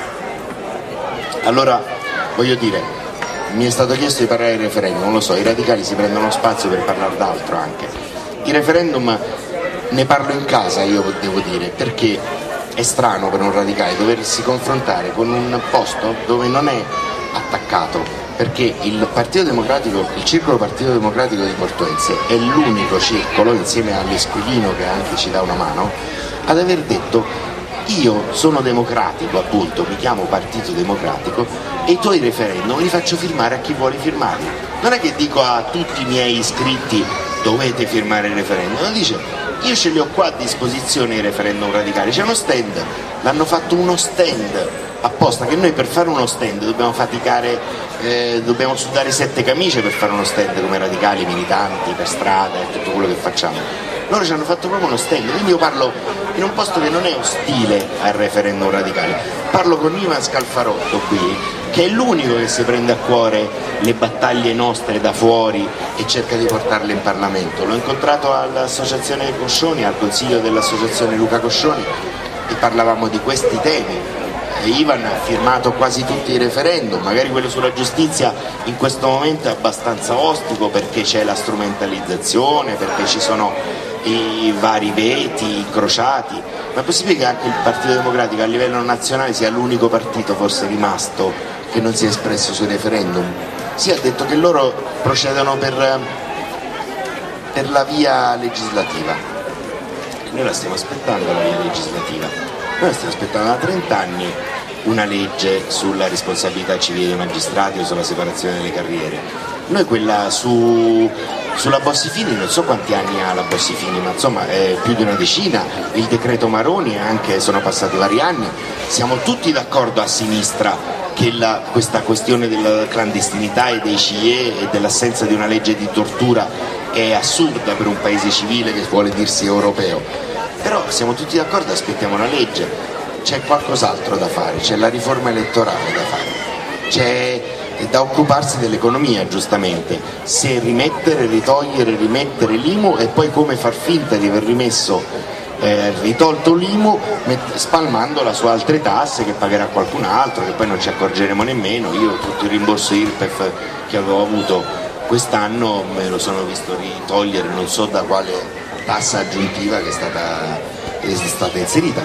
Allora, voglio dire, mi è stato chiesto di parlare del referendum, non lo so, i radicali si prendono spazio per parlare d'altro anche. Il referendum ne parlo in casa, io devo dire, perché è strano per un radicale doversi confrontare con un posto dove non è attaccato, perché il Partito Democratico, il Circolo Partito Democratico di Portuense è l'unico circolo, insieme all'Esquilino che anche ci dà una mano, ad aver detto io sono democratico, appunto, mi chiamo Partito Democratico e i tuoi referendum li faccio firmare a chi vuole firmarli. Non è che dico a tutti i miei iscritti dovete firmare il referendum, non dice io ce li ho qua a disposizione i referendum radicali, c'è uno stand, l'hanno fatto uno stand apposta, che noi per fare uno stand dobbiamo faticare, eh, dobbiamo sudare sette camicie per fare uno stand come radicali, militanti, per strada e tutto quello che facciamo. Loro ci hanno fatto proprio uno stand, quindi io parlo in un posto che non è ostile al referendum radicale, parlo con Ivan Scalfarotto qui, che è l'unico che si prende a cuore le battaglie nostre da fuori e cerca di portarle in Parlamento. L'ho incontrato all'associazione Coscioni, al consiglio dell'associazione Luca Coscioni, e parlavamo di questi temi. E Ivan ha firmato quasi tutti i referendum, magari quello sulla giustizia in questo momento è abbastanza ostico perché c'è la strumentalizzazione, perché ci sono i vari veti incrociati, ma è possibile che anche il Partito Democratico a livello nazionale sia l'unico partito forse rimasto che non si è espresso sui referendum? Sì, ha detto che loro procedono per, per la via legislativa, e noi la stiamo aspettando la via legislativa. Noi stiamo aspettando da trenta anni una legge sulla responsabilità civile dei magistrati o sulla separazione delle carriere. Noi quella su, sulla Bossi-Fini, non so quanti anni ha la Bossi-Fini, ma insomma è più di una decina, il decreto Maroni anche, sono passati vari anni, siamo tutti d'accordo a sinistra che la, questa questione della clandestinità e dei C I E e dell'assenza di una legge di tortura è assurda per un paese civile che vuole dirsi europeo. Però siamo tutti d'accordo, aspettiamo una legge, c'è qualcos'altro da fare, c'è la riforma elettorale da fare, c'è da occuparsi dell'economia giustamente, se rimettere, ritogliere, rimettere l'I M U e poi come far finta di aver rimesso, eh, ritolto l'I M U spalmandola su altre tasse che pagherà qualcun altro, che poi non ci accorgeremo nemmeno. Io tutto il rimborso I R P E F che avevo avuto quest'anno me lo sono visto ritogliere, non so da quale tassa aggiuntiva che è stata, è stata inserita.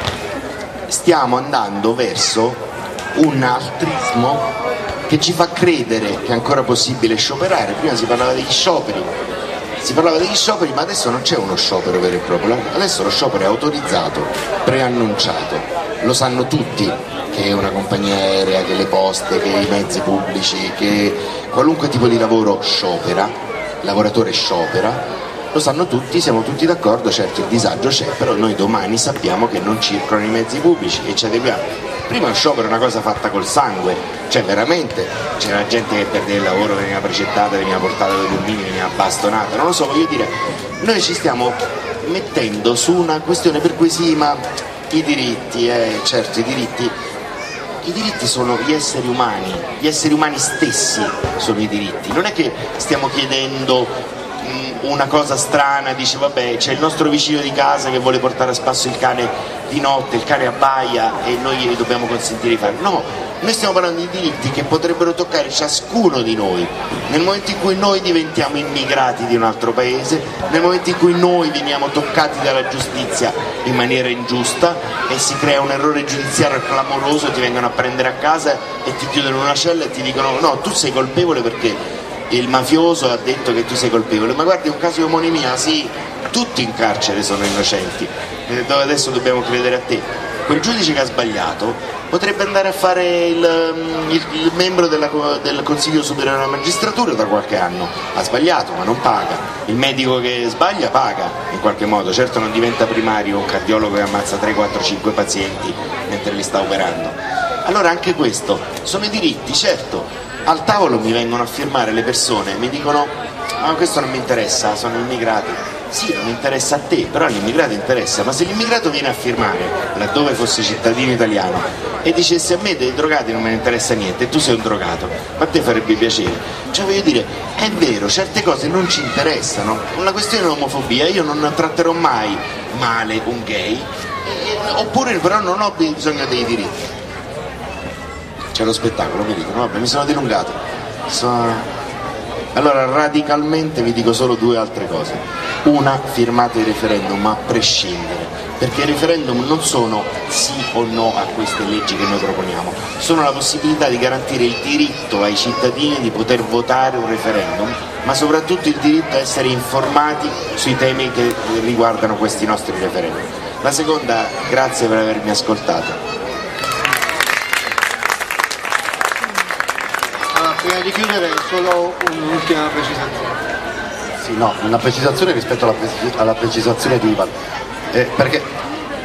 Stiamo andando verso un altrismo che ci fa credere che è ancora possibile scioperare. Prima si parlava degli scioperi, si parlava degli scioperi, ma adesso non c'è uno sciopero vero e proprio, adesso lo sciopero è autorizzato, preannunciato, lo sanno tutti che una compagnia aerea, che le poste, che i mezzi pubblici, che qualunque tipo di lavoro sciopera, il lavoratore sciopera. Lo sanno tutti, siamo tutti d'accordo, certo il disagio c'è, però noi domani sappiamo che non circolano i mezzi pubblici e ci adeguiamo. Prima lo sciopero è una cosa fatta col sangue, cioè veramente c'era gente che perdeva il lavoro, veniva precettata, veniva portata dai pulmini, veniva bastonata, non lo so, voglio dire, noi ci stiamo mettendo su una questione per cui sì, ma i diritti, eh, certo, i diritti, i diritti sono gli esseri umani, gli esseri umani stessi sono i diritti, non è che stiamo chiedendo mh, una cosa strana, dice vabbè c'è il nostro vicino di casa che vuole portare a spasso il cane di notte, il cane abbaia e noi gli dobbiamo consentire di farlo, no. Noi stiamo parlando di diritti che potrebbero toccare ciascuno di noi, nel momento in cui noi diventiamo immigrati di un altro paese, nel momento in cui noi veniamo toccati dalla giustizia in maniera ingiusta e si crea un errore giudiziario clamoroso, ti vengono a prendere a casa e ti chiudono in una cella e ti dicono no, tu sei colpevole perché il mafioso ha detto che tu sei colpevole, ma guardi un caso di omonimia, sì, tutti in carcere sono innocenti, dove adesso dobbiamo credere a te. Quel giudice che ha sbagliato potrebbe andare a fare il, il, il membro della, del Consiglio Superiore della Magistratura da qualche anno, ha sbagliato ma non paga, il medico che sbaglia paga in qualche modo, certo non diventa primario un cardiologo che ammazza tre, quattro, cinque pazienti mentre li sta operando. Allora anche questo sono i diritti, certo, al tavolo mi vengono a firmare le persone, mi dicono ma ah, questo non mi interessa, sono immigrati. Sì, non interessa a te, però all'immigrato interessa, ma se l'immigrato viene a firmare, laddove fosse cittadino italiano, e dicesse a me dei drogati non me ne interessa niente, e tu sei un drogato, ma a te farebbe piacere. Cioè voglio dire, è vero, certe cose non ci interessano, una questione dell'omofobia, io non tratterò mai male un gay, eh, oppure però non ho bisogno dei diritti. C'è lo spettacolo, mi dicono, vabbè, mi sono dilungato. Sono... Allora radicalmente vi dico solo due altre cose. Una, firmate il referendum a prescindere, perché i referendum non sono sì o no a queste leggi che noi proponiamo, sono la possibilità di garantire il diritto ai cittadini di poter votare un referendum, ma soprattutto il diritto a essere informati sui temi che riguardano questi nostri referendum. La seconda, grazie per avermi ascoltato. Prima di chiudere solo un'ultima precisazione. Sì, no, una precisazione rispetto alla, precis- alla precisazione di Ivan, eh, perché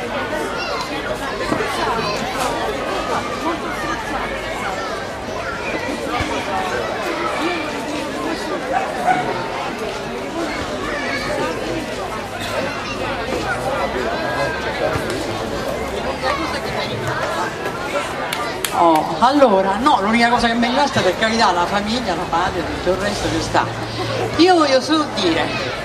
Oh, allora, no, l'unica cosa che mi resta, per carità, la famiglia, la patria, tutto il resto ci sta. Io voglio solo dire,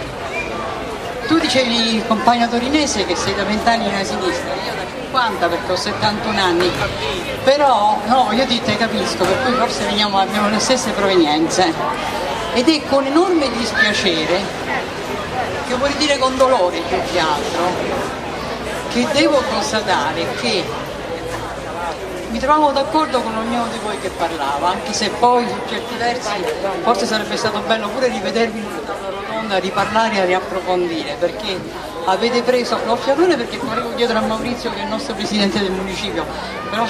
tu dicevi il compagno torinese che sei da vent'anni nella sinistra, io da cinquanta perché ho settantuno anni, però, no, io ti te capisco, per cui forse veniamo, abbiamo le stesse provenienze. Ed è con enorme dispiacere, che vuol dire con dolore più che altro, che devo constatare che mi trovavo d'accordo con ognuno di voi che parlava, anche se poi su certi versi forse sarebbe stato bello pure rivedervi in una tavola rotonda, riparlare e riapprofondire, perché avete preso l'occhiatone, perché correvo dietro a Maurizio che è il nostro presidente del municipio, però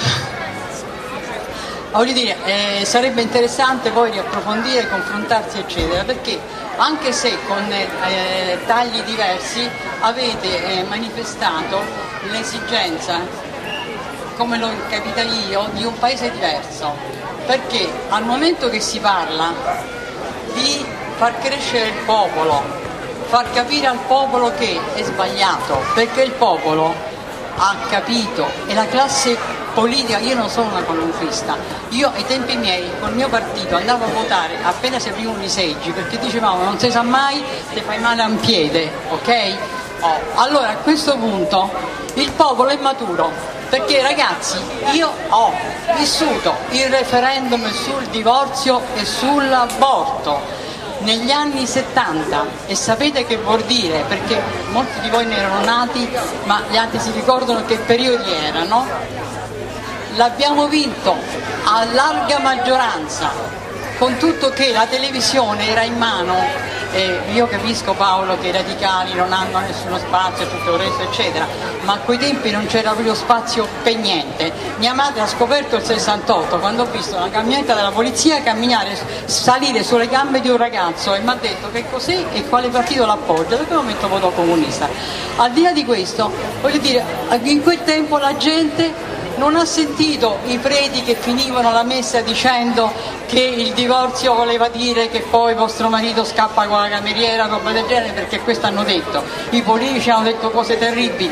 voglio dire, eh, sarebbe interessante poi riapprofondire, confrontarsi eccetera, perché anche se con eh, tagli diversi avete eh, manifestato l'esigenza, come l'ho capita io, di un paese diverso, perché al momento che si parla di far crescere il popolo, far capire al popolo che è sbagliato, perché il popolo ha capito e la classe politica, io non sono una qualunquista, io ai tempi miei col mio partito andavo a votare appena si aprivano i seggi, perché dicevamo non si sa mai, ti fai male a un piede, ok? Oh, allora a questo punto il popolo è maturo. Perché ragazzi, io ho vissuto il referendum sul divorzio e sull'aborto negli anni settanta e sapete che vuol dire, perché molti di voi ne erano nati, ma gli altri si ricordano che periodi erano. L'abbiamo vinto a larga maggioranza, con tutto che la televisione era in mano. Eh, io capisco Paolo che i radicali non hanno nessuno spazio e tutto il resto eccetera, ma a quei tempi non c'era proprio spazio per niente. Mia madre ha scoperto il sessantotto quando ho visto una camionetta della polizia camminare, salire sulle gambe di un ragazzo e mi ha detto che cos'è e quale partito l'appoggia, da quel momento votò comunista. Al di là di questo, voglio dire, in quel tempo la gente non ha sentito i preti che finivano la messa dicendo che il divorzio voleva dire che poi vostro marito scappa con la cameriera, roba del genere, perché questo hanno detto. I politici hanno detto cose terribili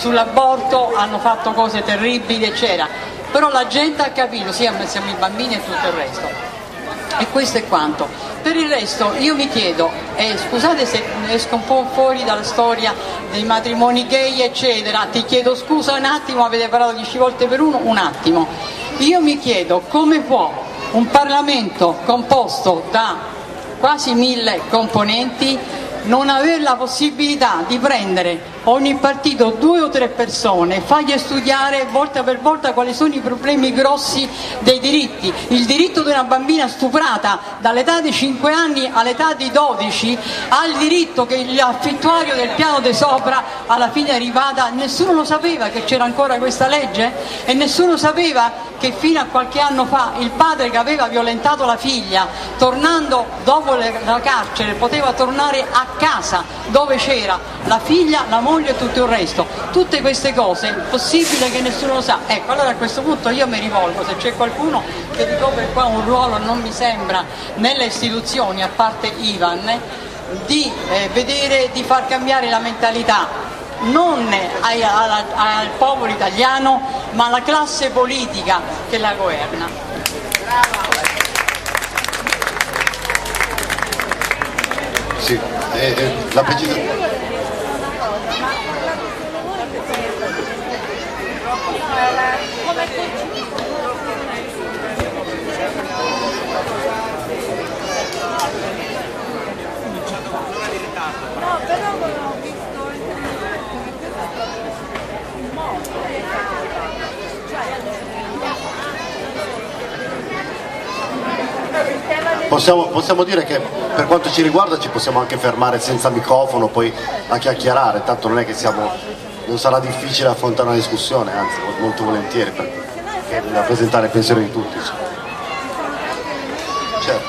sull'aborto hanno fatto cose terribili, eccetera. Però la gente ha capito, sì, ammazziamo i bambini e tutto il resto. E questo è quanto. Per il resto io mi chiedo, e scusate se esco un po' fuori dalla storia dei matrimoni gay eccetera, ti chiedo scusa un attimo, avete parlato dieci volte per uno, un attimo. Io mi chiedo come può un Parlamento composto da quasi mille componenti non avere la possibilità di prendere ogni partito due o tre persone, fargli studiare volta per volta quali sono i problemi grossi dei diritti. Il diritto di una bambina stuprata dall'età di cinque anni all'età di dodici ha il diritto che l'affittuario del piano di sopra alla fine è arrivata, nessuno lo sapeva che c'era ancora questa legge e nessuno sapeva che fino a qualche anno fa il padre che aveva violentato la figlia, tornando dopo la carcere, poteva tornare a casa dove c'era la figlia, la moglie e tutto il resto. Tutte queste cose è possibile che nessuno lo sa. Ecco, allora a questo punto io mi rivolgo, se c'è qualcuno che ricopre qua un ruolo, non mi sembra, nelle istituzioni, a parte Ivan, di eh, vedere, di far cambiare la mentalità non ai, alla, al popolo italiano, ma alla classe politica che la governa. Sì, eh, eh, la precisazione. Possiamo, possiamo dire che per quanto ci riguarda ci possiamo anche fermare senza microfono poi a chiacchierare, tanto non è che siamo, non sarà difficile affrontare una discussione, anzi molto volentieri, perché rappresentare il pensiero di tutti. Certo.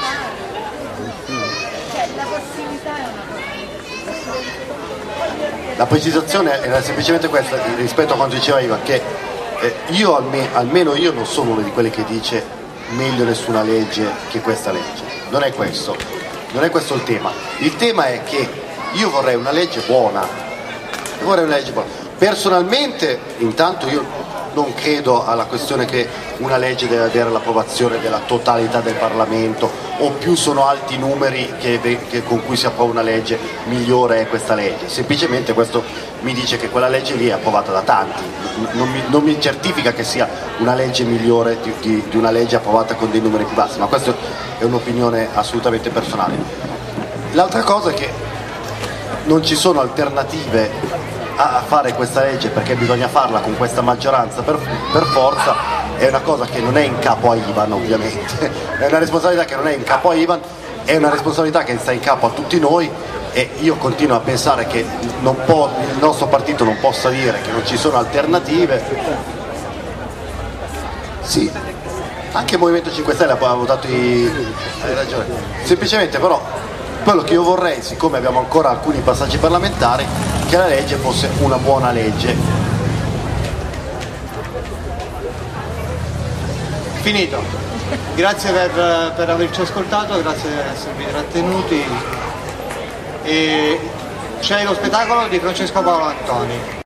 La precisazione era semplicemente questa rispetto a quanto diceva Ivan, che eh, io alme, almeno io non sono uno di quelli che dice meglio nessuna legge che questa legge, non è questo, non è questo il tema. Il tema è che io vorrei una legge buona, vorrei una legge buona. Personalmente, intanto io non credo alla questione che una legge deve avere l'approvazione della totalità del Parlamento, o più sono alti i numeri che, che con cui si approva una legge, migliore è questa legge. Semplicemente questo mi dice che quella legge lì è approvata da tanti, non mi, non mi certifica che sia una legge migliore di, di, di una legge approvata con dei numeri più bassi, ma questa è un'opinione assolutamente personale. L'altra cosa è che non ci sono alternative a fare questa legge, perché bisogna farla con questa maggioranza per, per forza. È una cosa che non è in capo a Ivan, ovviamente, è una responsabilità che non è in capo a Ivan, è una responsabilità che sta in capo a tutti noi, e io continuo a pensare che non può, il nostro partito non possa dire che non ci sono alternative. Sì, anche il Movimento cinque Stelle ha votato i... hai ragione, semplicemente però quello che io vorrei, siccome abbiamo ancora alcuni passaggi parlamentari, che la legge fosse una buona legge. Finito. Grazie per, per averci ascoltato, grazie per esservi trattenuti. E c'è lo spettacolo di Francesco Paolo Antoni.